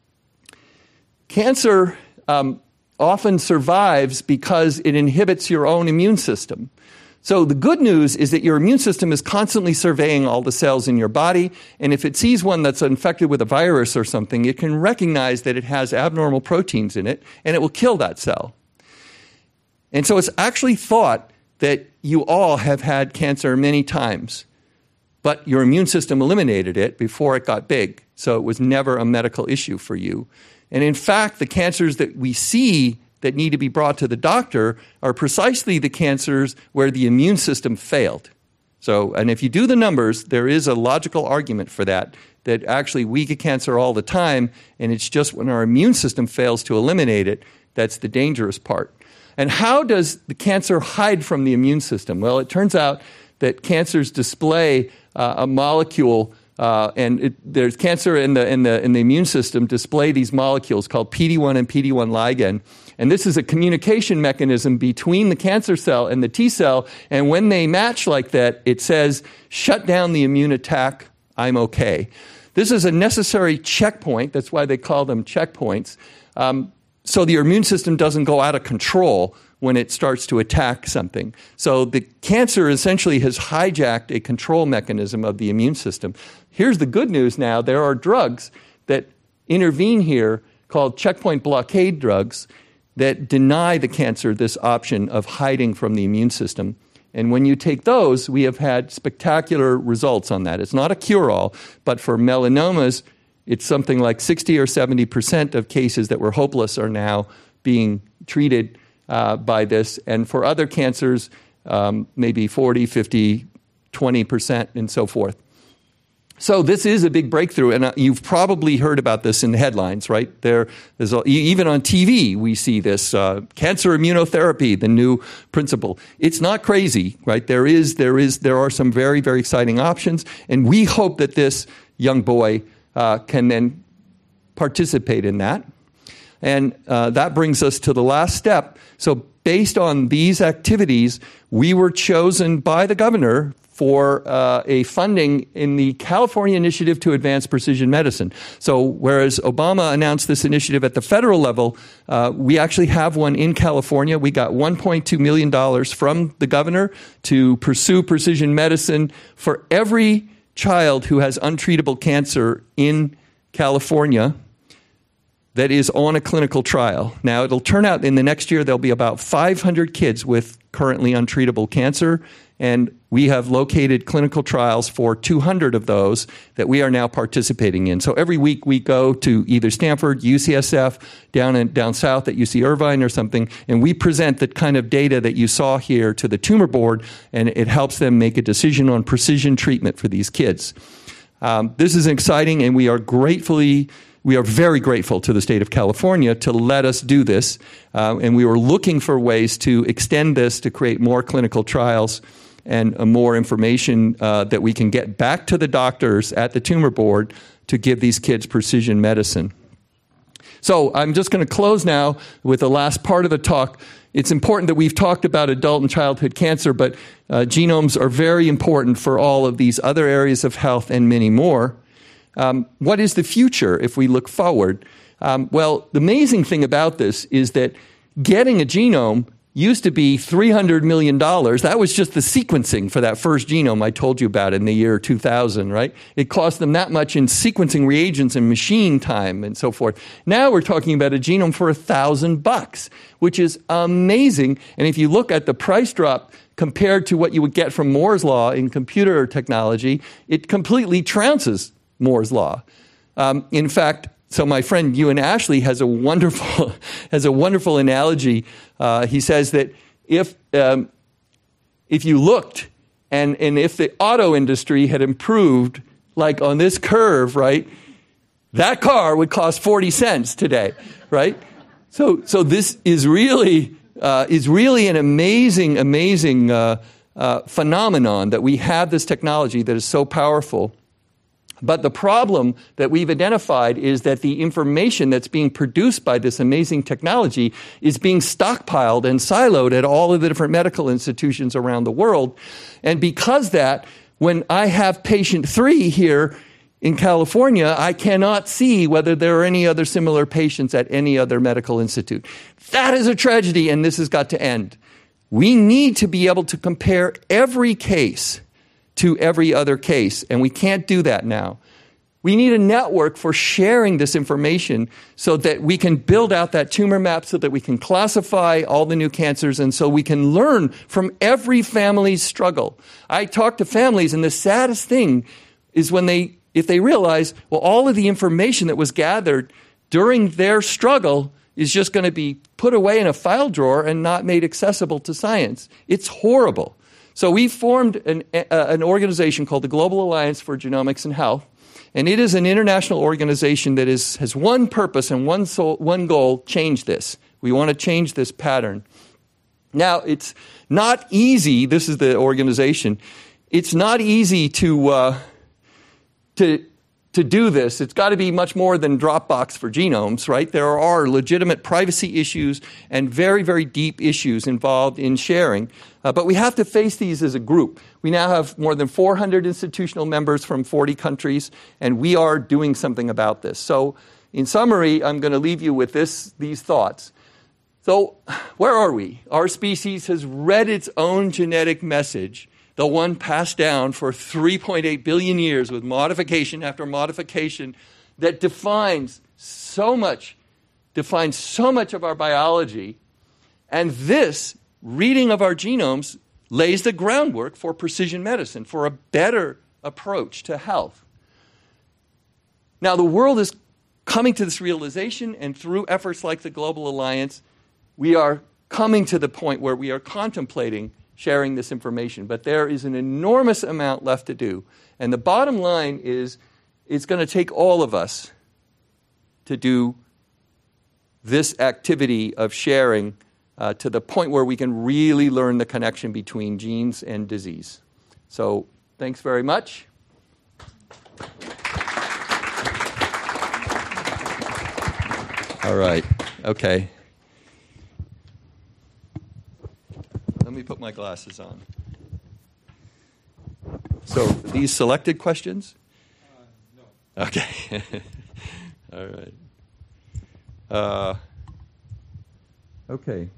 cancer um, often survives because it inhibits your own immune system. So the good news is that your immune system is constantly surveying all the cells in your body, and if it sees one that's infected with a virus or something, it can recognize that it has abnormal proteins in it, and it will kill that cell. And so it's actually thought that you all have had cancer many times, but your immune system eliminated it before it got big, so it was never a medical issue for you. And in fact, the cancers that we see that need to be brought to the doctor are precisely the cancers where the immune system failed. So, and if you do the numbers, there is a logical argument for that, that actually we get cancer all the time, and it's just when our immune system fails to eliminate it, that's the dangerous part. And how does the cancer hide from the immune system? Well, it turns out that cancers display uh, a molecule Uh, and it, there's cancer in the, in, the, in the immune system display these molecules called P D one and P D one ligand. And this is a communication mechanism between the cancer cell and the T cell. And when they match like that, it says, shut down the immune attack, I'm okay. This is a necessary checkpoint. That's why they call them checkpoints. Um, so the immune system doesn't go out of control when it starts to attack something. So the cancer essentially has hijacked a control mechanism of the immune system. Here's the good news now. There are drugs that intervene here called checkpoint blockade drugs that deny the cancer this option of hiding from the immune system. And when you take those, we have had spectacular results on that. It's not a cure-all, but for melanomas, it's something like sixty or seventy percent of cases that were hopeless are now being treated uh, by this. And for other cancers, um, maybe forty, fifty, twenty percent and so forth. So this is a big breakthrough, and uh, you've probably heard about this in the headlines, right? There, there's a, even on T V we see this uh, cancer immunotherapy, the new principle. It's not crazy, right? There is, there is, there are some very, very exciting options, and we hope that this young boy uh, can then participate in that. And uh, that brings us to the last step. So based on these activities, we were chosen by the governor for uh, a funding in the California Initiative to Advance Precision Medicine. So whereas Obama announced this initiative at the federal level, uh, we actually have one in California. We got one point two million dollars from the governor to pursue precision medicine for every child who has untreatable cancer in California that is on a clinical trial. Now, it'll turn out in the next year there'll be about five hundred kids with currently untreatable cancer, and we have located clinical trials for two hundred of those that we are now participating in. So every week we go to either Stanford, U C S F, down in, down south at U C Irvine or something, and we present the kind of data that you saw here to the tumor board, and it helps them make a decision on precision treatment for these kids. Um, this is exciting, and we are gratefully We are very grateful to the state of California to let us do this, uh, and we were looking for ways to extend this to create more clinical trials and uh, more information uh, that we can get back to the doctors at the tumor board to give these kids precision medicine. So I'm just going to close now with the last part of the talk. It's important that we've talked about adult and childhood cancer, but uh, genomes are very important for all of these other areas of health and many more. Um, what is the future if we look forward? Um, well, the amazing thing about this is that getting a genome used to be three hundred million dollars. That was just the sequencing for that first genome I told you about in the year two thousand, right? It cost them that much in sequencing reagents and machine time and so forth. Now we're talking about a genome for a thousand bucks, which is amazing. And if you look at the price drop compared to what you would get from Moore's Law in computer technology, it completely trounces Moore's Law. Um, in fact, so my friend Ewan Ashley has a wonderful has a wonderful analogy. Uh, he says that if um, if you looked and and if the auto industry had improved like on this curve, right, that car would cost forty cents today, right? So so this is really uh, is really an amazing amazing uh, uh, phenomenon that we have this technology that is so powerful. But the problem that we've identified is that the information that's being produced by this amazing technology is being stockpiled and siloed at all of the different medical institutions around the world. And because that, when I have patient three here in California, I cannot see whether there are any other similar patients at any other medical institute. That is a tragedy, and this has got to end. We need to be able to compare every case to every other case, and we can't do that now. We need a network for sharing this information so that we can build out that tumor map so that we can classify all the new cancers and so we can learn from every family's struggle. I talk to families, and the saddest thing is when they, if they realize, well, all of the information that was gathered during their struggle is just going to be put away in a file drawer and not made accessible to science. It's horrible. So we formed an, uh, an organization called the Global Alliance for Genomics and Health, and it is an international organization that is, has one purpose and one, soul, one goal: change this. We want to change this pattern. Now, it's not easy. This is the organization. It's not easy to uh, to to do this. It's got to be much more than Dropbox for genomes, right? There are legitimate privacy issues and very, very deep issues involved in sharing. Uh, but we have to face these as a group. We now have more than four hundred institutional members from forty countries, and we are doing something about this. So in summary, I'm going to leave you with this, these thoughts. So where are we? Our species has read its own genetic message, the one passed down for three point eight billion years with modification after modification that defines so much, defines so much of our biology. And this reading of our genomes lays the groundwork for precision medicine, for a better approach to health. Now, the world is coming to this realization, and through efforts like the Global Alliance, we are coming to the point where we are contemplating sharing this information. But there is an enormous amount left to do. And the bottom line is it's going to take all of us to do this activity of sharing uh, to the point where we can really learn the connection between genes and disease. So thanks very much. All right. Okay. Let me put my glasses on. So these selected questions? Uh, no. Okay. All right. Uh, okay.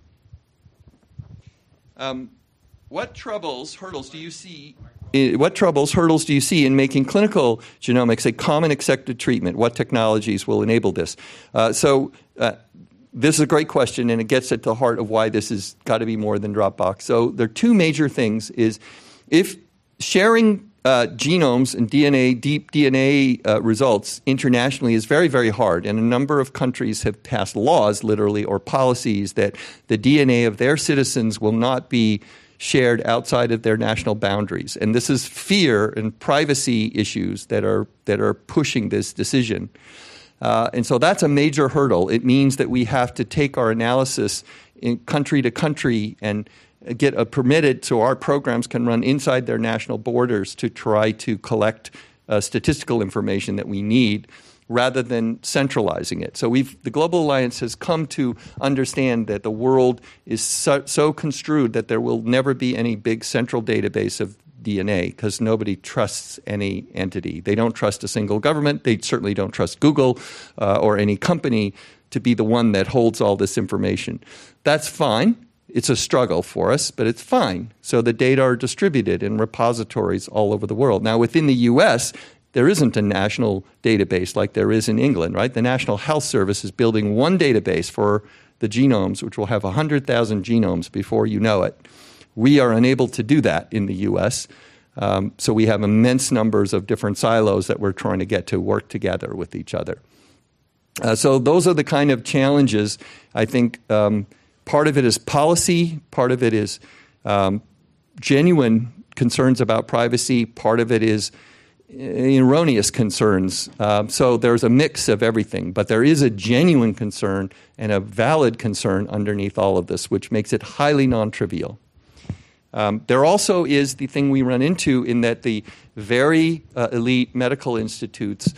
Um, what troubles, hurdles do you see? In, what troubles, hurdles do you see in making clinical genomics a common accepted treatment? What technologies will enable this? Uh, so uh, this is a great question, and it gets at the heart of why this has got to be more than Dropbox. So there are two major things: is if sharing Uh, genomes and D N A, deep D N A uh, results internationally is very, very hard. And a number of countries have passed laws, literally, or policies that the D N A of their citizens will not be shared outside of their national boundaries. And this is fear and privacy issues that are, that are pushing this decision. Uh, and so that's a major hurdle. It means that we have to take our analysis in country to country and get a permitted so our programs can run inside their national borders to try to collect uh, statistical information that we need rather than centralizing it. So we've, the Global Alliance has come to understand that the world is so, so construed that there will never be any big central database of D N A because nobody trusts any entity. They don't trust a single government. They certainly don't trust Google uh, or any company to be the one that holds all this information. That's fine. It's a struggle for us, but it's fine. So the data are distributed in repositories all over the world. Now, within the U S, there isn't a national database like there is in England, right? The National Health Service is building one database for the genomes, which will have one hundred thousand genomes before you know it. We are unable to do that in the U S, um, so we have immense numbers of different silos that we're trying to get to work together with each other. Uh, so those are the kind of challenges, I think. Um, Part of it is policy. Part of it is um, genuine concerns about privacy. Part of it is erroneous concerns. Um, so there's a mix of everything. But there is a genuine concern and a valid concern underneath all of this, which makes it highly non-trivial. Um, there also is the thing we run into in that the very uh, elite medical institutes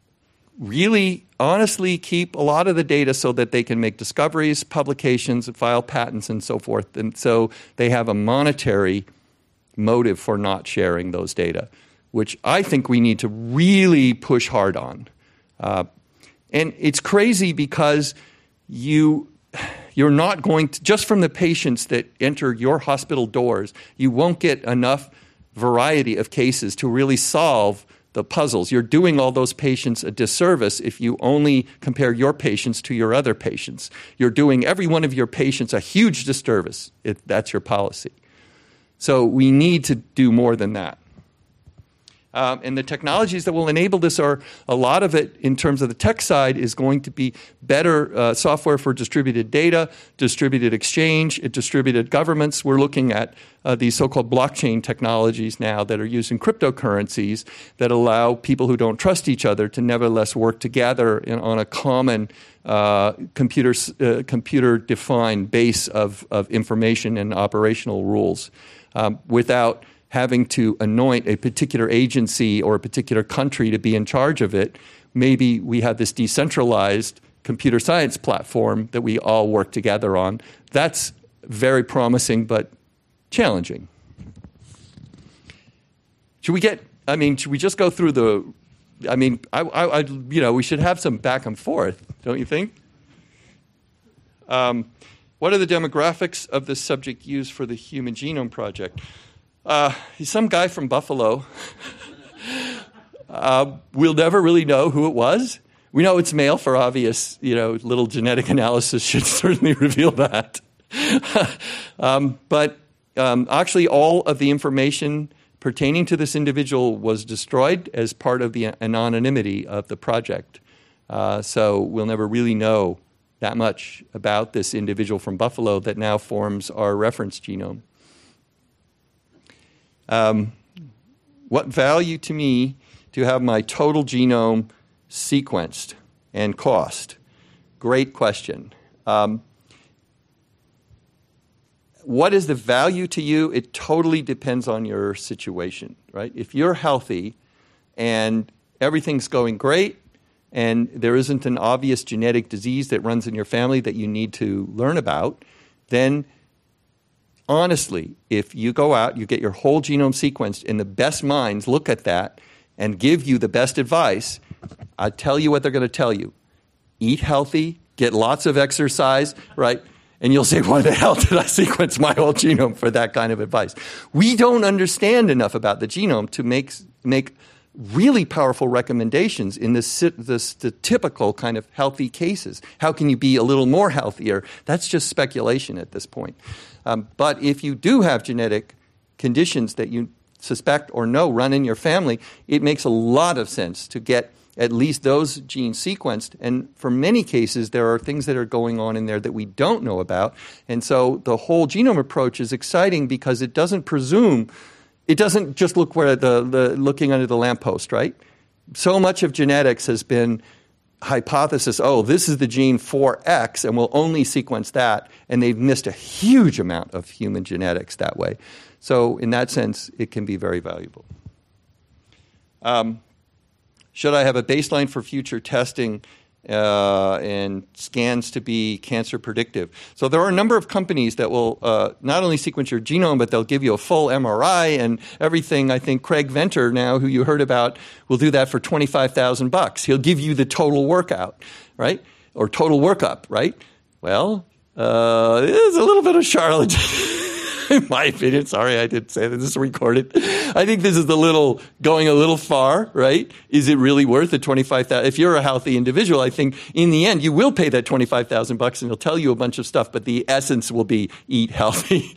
really honestly keep a lot of the data so that they can make discoveries, publications, file patents, and so forth. And so they have a monetary motive for not sharing those data, which I think we need to really push hard on. Uh, and it's crazy because you, you're not going to, just from the patients that enter your hospital doors, you won't get enough variety of cases to really solve the puzzles. You're doing all those patients a disservice if you only compare your patients to your other patients. You're doing every one of your patients a huge disservice if that's your policy. So we need to do more than that. Um, and the technologies that will enable this are, a lot of it in terms of the tech side is going to be better uh, software for distributed data, distributed exchange, distributed governments. We're looking at uh, these so-called blockchain technologies now that are using cryptocurrencies that allow people who don't trust each other to nevertheless work together in, on a common uh, computer, uh, computer-defined base of, of information and operational rules um, without having to anoint a particular agency or a particular country to be in charge of it. Maybe we have this decentralized computer science platform that we all work together on. That's very promising, but challenging. Should we get, I mean, should we just go through the, I mean, I, I, I you know, we should have some back and forth, don't you think? Um, what are the demographics of the subject used for the Human Genome Project? Uh, he's some guy from Buffalo. uh, we'll never really know who it was. We know it's male for obvious, you know, little genetic analysis should certainly reveal that. um, but um, actually all of the information pertaining to this individual was destroyed as part of the anonymity of the project. Uh, so we'll never really know that much about this individual from Buffalo that now forms our reference genome. Um, what value to me to have my total genome sequenced and cost? Great question. Um, what is the value to you? It totally depends on your situation, right? If you're healthy and everything's going great and there isn't an obvious genetic disease that runs in your family that you need to learn about, then honestly, if you go out, you get your whole genome sequenced, and the best minds look at that and give you the best advice, I tell you what they're going to tell you. Eat healthy, get lots of exercise, right? And you'll say, why the hell did I sequence my whole genome for that kind of advice? We don't understand enough about the genome to make make really powerful recommendations in this, this, the typical kind of healthy cases. How can you be a little more healthier? That's just speculation at this point. Um, but if you do have genetic conditions that you suspect or know run in your family, it makes a lot of sense to get at least those genes sequenced. And for many cases, there are things that are going on in there that we don't know about. And so the whole genome approach is exciting because it doesn't presume, it doesn't just look where the, the looking under the lamppost, right? So much of genetics has been hypothesis, oh, this is the gene for X, and we'll only sequence that. And they've missed a huge amount of human genetics that way. So in that sense, it can be very valuable. Um, should I have a baseline for future testing uh, and scans to be cancer predictive? So there are a number of companies that will uh, not only sequence your genome, but they'll give you a full M R I and everything. I think Craig Venter now, who you heard about, will do that for twenty-five thousand bucks. He'll give you the total workout, right? Or total workup, right? Well, uh, it's a little bit of charlatan. In my opinion, sorry I didn't say that, this is recorded. I think this is a little, going a little far, right? Is it really worth the twenty-five thousand? If you're a healthy individual, I think in the end you will pay that twenty-five thousand bucks, and he'll tell you a bunch of stuff, but the essence will be eat healthy,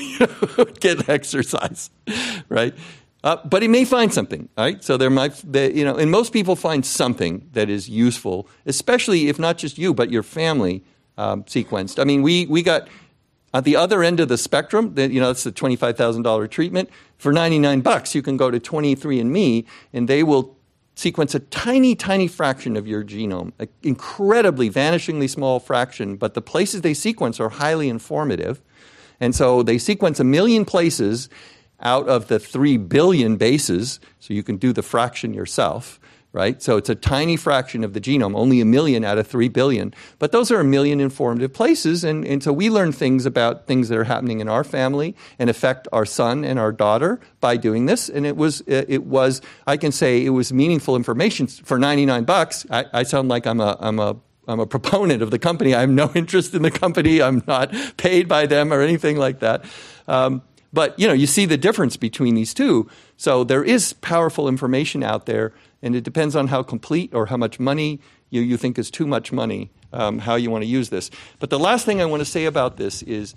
get exercise, right? Uh, but he may find something, right? So there might, the, you know, and most people find something that is useful, especially if not just you, but your family um, sequenced. I mean, we we got. At the other end of the spectrum, that, you know, that's the twenty-five thousand dollars treatment. For ninety-nine bucks, you can go to twenty-three and me, and they will sequence a tiny, tiny fraction of your genome, an incredibly, vanishingly small fraction. But the places they sequence are highly informative. And so they sequence a million places out of the three billion bases, so you can do the fraction yourself. Right? So it's a tiny fraction of the genome, only a million out of three billion. But those are a million informative places. And, and so we learn things about things that are happening in our family and affect our son and our daughter by doing this. And it was, it was, I can say it was meaningful information for ninety-nine bucks. I, I sound like I'm a, I'm a, I'm a proponent of the company. I have no interest in the company. I'm not paid by them or anything like that. Um, but, you know, you see the difference between these two. So there is powerful information out there. And it depends on how complete or how much money you, you think is too much money, um, how you want to use this. But the last thing I want to say about this is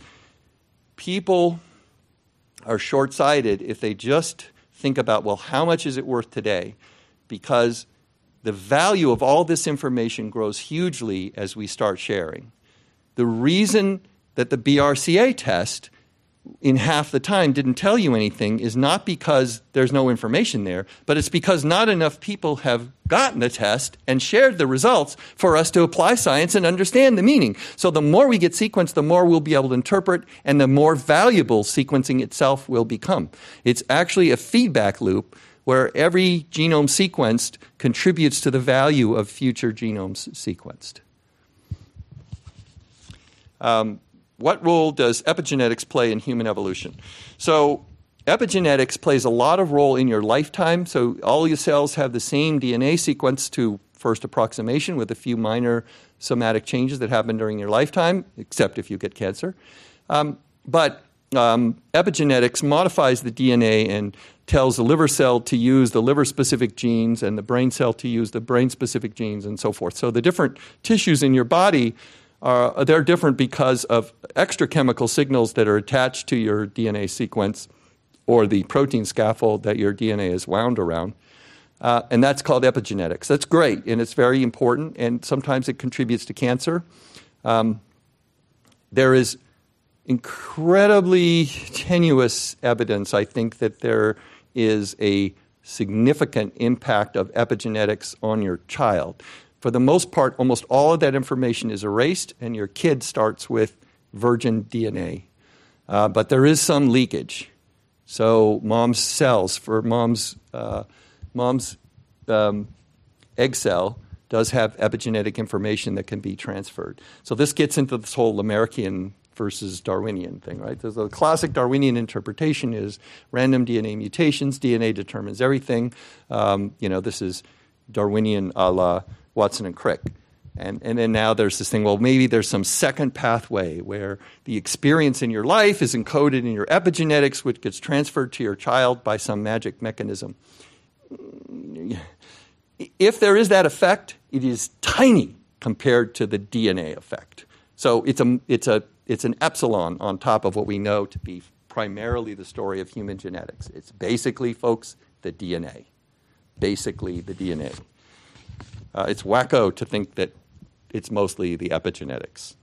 people are short-sighted if they just think about, well, how much is it worth today? Because the value of all this information grows hugely as we start sharing. The reason that the B R C A test in half the time didn't tell you anything is not because there's no information there, but it's because not enough people have gotten the test and shared the results for us to apply science and understand the meaning. So the more we get sequenced, the more we'll be able to interpret, and the more valuable sequencing itself will become. It's actually a feedback loop where every genome sequenced contributes to the value of future genomes sequenced. Um, What role does epigenetics play in human evolution? So epigenetics plays a lot of role in your lifetime. So all your cells have the same D N A sequence to first approximation with a few minor somatic changes that happen during your lifetime, except if you get cancer. Um, but um, epigenetics modifies the D N A and tells the liver cell to use the liver-specific genes and the brain cell to use the brain-specific genes and so forth. So the different tissues in your body Uh, they're different because of extra chemical signals that are attached to your D N A sequence or the protein scaffold that your D N A is wound around. Uh, and that's called epigenetics. That's great, and it's very important, and sometimes it contributes to cancer. Um, there is incredibly tenuous evidence, I think, that there is a significant impact of epigenetics on your child. For the most part, almost all of that information is erased, and your kid starts with virgin D N A. Uh, but there is some leakage. So mom's cells, for mom's, uh, mom's um, egg cell, does have epigenetic information that can be transferred. So this gets into this whole Lamarckian versus Darwinian thing, right? So the classic Darwinian interpretation is random D N A mutations, D N A determines everything. Um, you know, this is Darwinian a la Watson and Crick. And, and then now there's this thing, well, maybe there's some second pathway where the experience in your life is encoded in your epigenetics, which gets transferred to your child by some magic mechanism. If there is that effect, it is tiny compared to the D N A effect. So it's a, it's a, it's an epsilon on top of what we know to be primarily the story of human genetics. It's basically, folks, the D N A. Basically the D N A. Uh, it's wacko to think that it's mostly the epigenetics.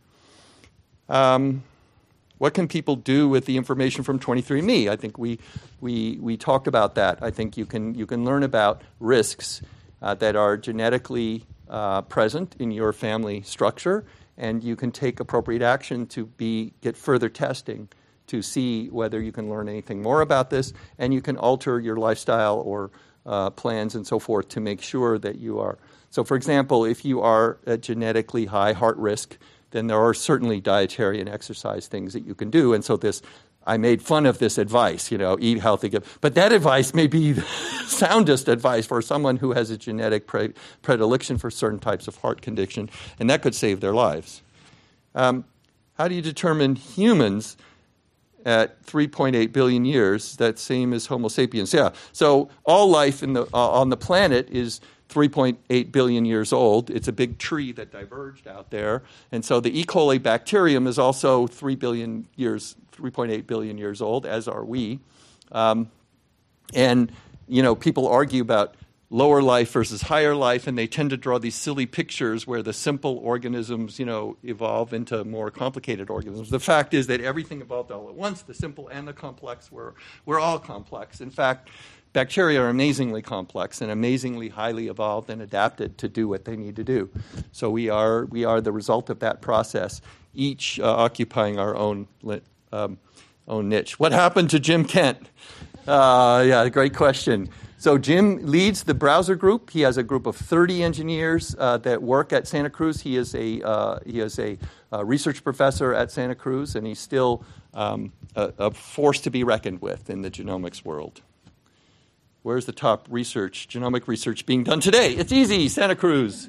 Um, what can people do with the information from twenty-three and me? I think we we we talked about that. I think you can you can learn about risks uh, that are genetically uh, present in your family structure, and you can take appropriate action to be get further testing to see whether you can learn anything more about this, and you can alter your lifestyle or uh, plans and so forth to make sure that you are. So, for example, if you are at genetically high heart risk, then there are certainly dietary and exercise things that you can do. And so this, I made fun of this advice, you know, eat healthy. But that advice may be the soundest advice for someone who has a genetic pre- predilection for certain types of heart condition, and that could save their lives. Um, how do you determine humans at three point eight billion years, that same as Homo sapiens? Yeah, so all life in the uh, on the planet is three point eight billion years old. It's a big tree that diverged out there. And so the E. coli bacterium is also three billion years, three point eight billion years old, as are we. Um, and, you know, people argue about lower life versus higher life, and they tend to draw these silly pictures where the simple organisms, you know, evolve into more complicated organisms. The fact is that everything evolved all at once, the simple and the complex. We're, we're all complex. In fact, bacteria are amazingly complex and amazingly highly evolved and adapted to do what they need to do. So we are we are the result of that process, each uh, occupying our own um, own niche. What happened to Jim Kent? Uh, yeah, great question. So Jim leads the browser group. He has a group of thirty engineers uh, that work at Santa Cruz. He is a uh, he is a uh, research professor at Santa Cruz, and he's still um, a, a force to be reckoned with in the genomics world. Where's the top research, genomic research being done today? It's easy, Santa Cruz.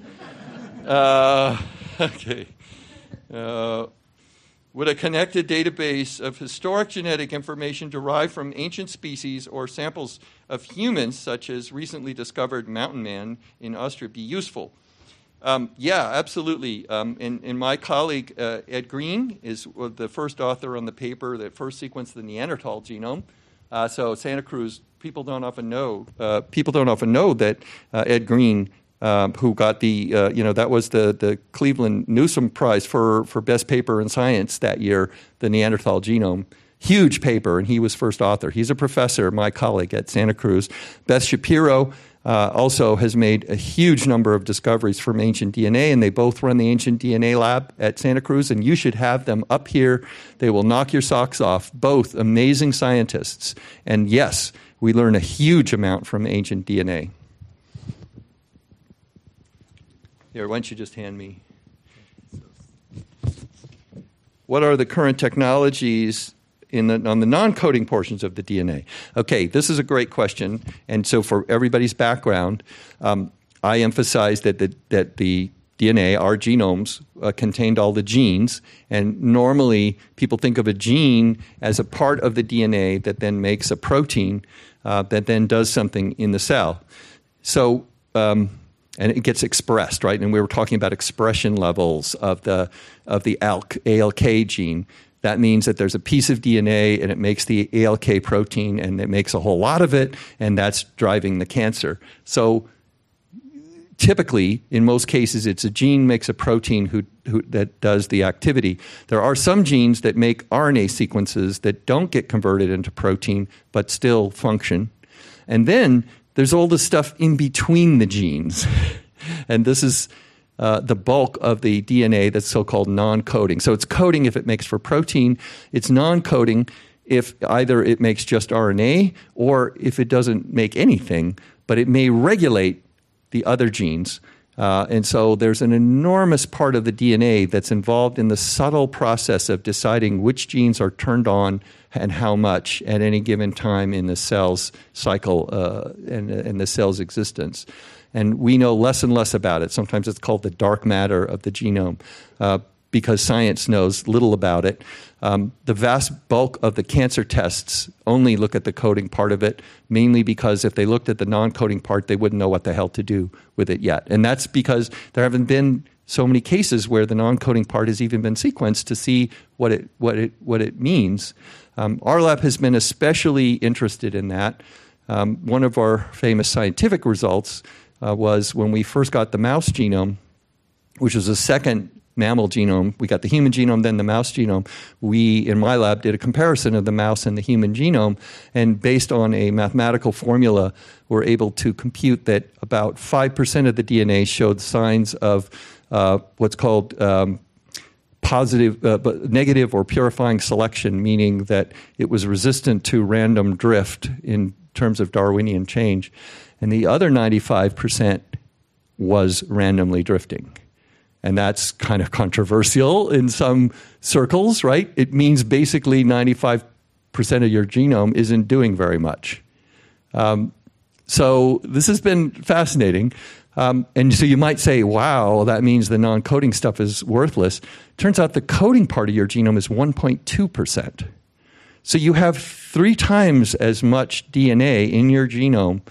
Uh, okay. Uh, would a connected database of historic genetic information derived from ancient species or samples of humans, such as recently discovered mountain man in Austria, be useful? Um, yeah, absolutely. Um, and, and my colleague, uh, Ed Green, is the first author on the paper that first sequenced the Neanderthal genome. Uh, so Santa Cruz, people don't often know. Uh, people don't often know that uh, Ed Green, um, who got the, uh, you know, that was the the Cleveland Newsom Prize for for best paper in science that year, the Neanderthal genome, huge paper, and he was first author. He's a professor, my colleague at Santa Cruz. Beth Shapiro uh, also has made a huge number of discoveries from ancient D N A, and they both run the ancient D N A lab at Santa Cruz, and you should have them up here. They will knock your socks off. Both amazing scientists. And yes, we learn a huge amount from ancient D N A. Here, why don't you just hand me? What are the current technologies in the, on the non-coding portions of the D N A? Okay, this is a great question. And so for everybody's background, um, I emphasize that the, that the D N A, our genomes, uh, contained all the genes. And normally people think of a gene as a part of the D N A that then makes a protein uh, that then does something in the cell. So, um, and it gets expressed, right? And we were talking about expression levels of the of the A L K gene. That means that there's a piece of D N A and it makes the A L K protein, and it makes a whole lot of it, and that's driving the cancer. So typically, in most cases, it's a gene makes a protein who, who, that does the activity. There are some genes that make R N A sequences that don't get converted into protein but still function. And then there's all the stuff in between the genes. And this is uh, the bulk of the D N A that's so-called non-coding. So it's coding if it makes for protein. It's non-coding if either it makes just R N A or if it doesn't make anything, but it may regulate the other genes. Uh, and so there's an enormous part of the D N A that's involved in the subtle process of deciding which genes are turned on and how much at any given time in the cell's cycle uh, and, and the cell's existence. And we know less and less about it. Sometimes it's called the dark matter of the genome uh, because science knows little about it. Um, the vast bulk of the cancer tests only look at the coding part of it, mainly because if they looked at the non-coding part, they wouldn't know what the hell to do with it yet. And that's because there haven't been so many cases where the non-coding part has even been sequenced to see what it what it what it means. Um, our lab has been especially interested in that. Um, one of our famous scientific results uh, was when we first got the mouse genome, which was the second mammal genome. We got the human genome, then the mouse genome. We, in my lab, did a comparison of the mouse and the human genome, and based on a mathematical formula, we're able to compute that about five percent of the D N A showed signs of uh, what's called um, positive, uh, but negative or purifying selection, meaning that it was resistant to random drift in terms of Darwinian change. And the other ninety-five percent was randomly drifting. And that's kind of controversial in some circles, right? It means basically ninety-five percent of your genome isn't doing very much. Um, so this has been fascinating. Um, and so you might say, wow, that means the non-coding stuff is worthless. Turns out the coding part of your genome is one point two percent. So you have three times as much D N A in your genome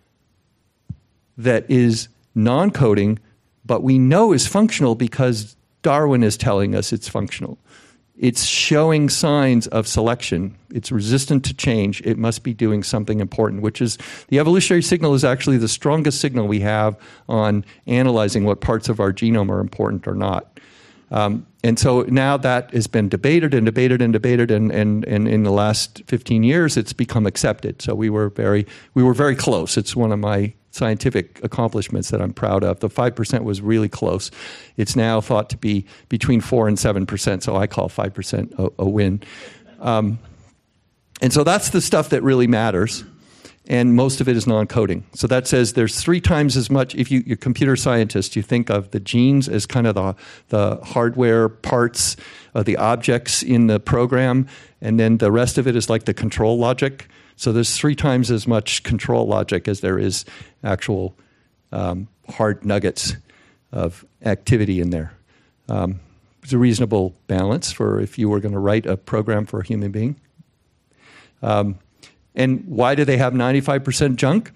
that is non-coding, but we know is functional because Darwin is telling us it's functional. It's showing signs of selection. It's resistant to change. It must be doing something important, which is the evolutionary signal is actually the strongest signal we have on analyzing what parts of our genome are important or not. Um, and so now that has been debated and debated and debated, and, and, and in the last fifteen years, it's become accepted. So we were very we were very close. It's one of my scientific accomplishments that I'm proud of. The five percent was really close. It's now thought to be between four and seven percent, so I call five percent a, a win. Um, and so that's the stuff that really matters, and most of it is non-coding. So that says there's three times as much. If you, you're a computer scientist, you think of the genes as kind of the, the hardware parts of the objects in the program, and then the rest of it is like the control logic. So there's three times as much control logic as there is actual um, hard nuggets of activity in there. Um, it's a reasonable balance for if you were going to write a program for a human being. Um, and why do they have ninety-five percent junk?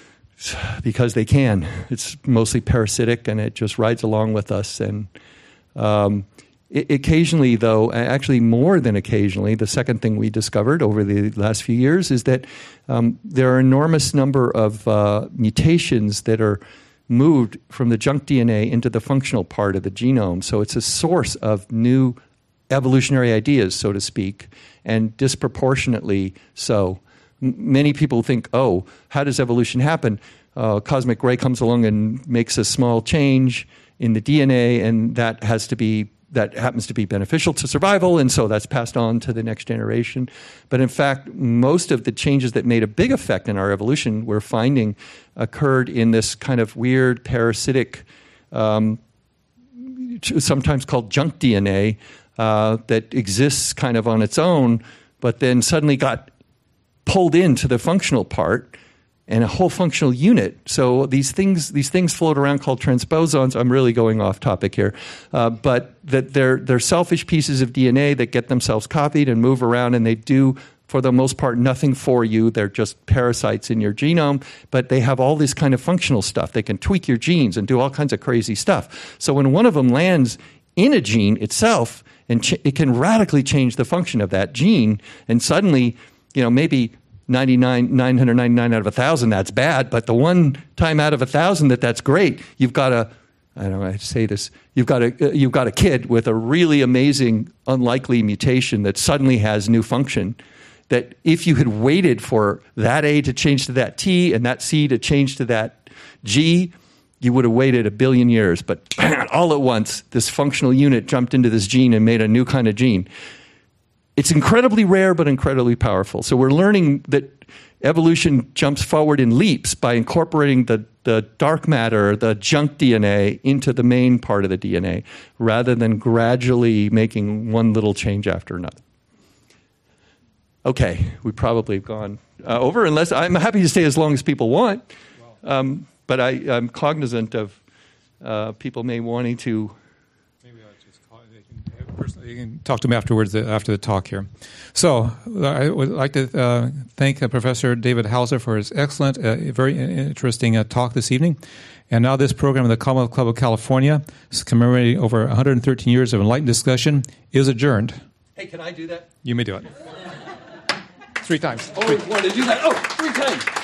Because they can. It's mostly parasitic, and it just rides along with us. And um, occasionally, though, actually more than occasionally, the second thing we discovered over the last few years is that um, there are an enormous number of uh, mutations that are moved from the junk D N A into the functional part of the genome. So it's a source of new evolutionary ideas, so to speak, and disproportionately so. M- many people think, oh, how does evolution happen? Uh, cosmic ray comes along and makes a small change in the D N A, and that has to be that happens to be beneficial to survival, and so that's passed on to the next generation. But in fact, most of the changes that made a big effect in our evolution we're finding occurred in this kind of weird parasitic, um, sometimes called junk D N A, uh, that exists kind of on its own, but then suddenly got pulled into the functional part and a whole functional unit. So these things these things float around called transposons. I'm really going off topic here. Uh, but that they're, they're selfish pieces of D N A that get themselves copied and move around, and they do, for the most part, nothing for you. They're just parasites in your genome, but they have all this kind of functional stuff. They can tweak your genes and do all kinds of crazy stuff. So when one of them lands in a gene itself, and ch- it can radically change the function of that gene, and suddenly, you know, maybe ninety-nine, nine hundred ninety-nine out of a thousand, that's bad. But the one time out of a thousand that that's great, you've got a, I don't know how to say this, you've got a, uh, you've got a kid with a really amazing, unlikely mutation that suddenly has new function. That if you had waited for that A to change to that T and that C to change to that G, you would have waited a billion years. But all at once, this functional unit jumped into this gene and made a new kind of gene. It's incredibly rare, but incredibly powerful. So we're learning that evolution jumps forward in leaps by incorporating the the dark matter, the junk D N A, into the main part of the D N A, rather than gradually making one little change after another. Okay, we probably have gone uh, over, unless I'm happy to stay as long as people want, um, but I, I'm cognizant of uh, people may wanting to. Maybe I'll just call it. Personally, you can talk to me afterwards after the talk here. So I would like to uh, thank uh, Professor David Hauser for his excellent, uh, very interesting uh, talk this evening. And now this program of the Commonwealth Club of California, commemorating over one hundred thirteen years of enlightened discussion, is adjourned. Hey, can I do that? You may do it. Three times. Oh, we want to do that? Oh, three times.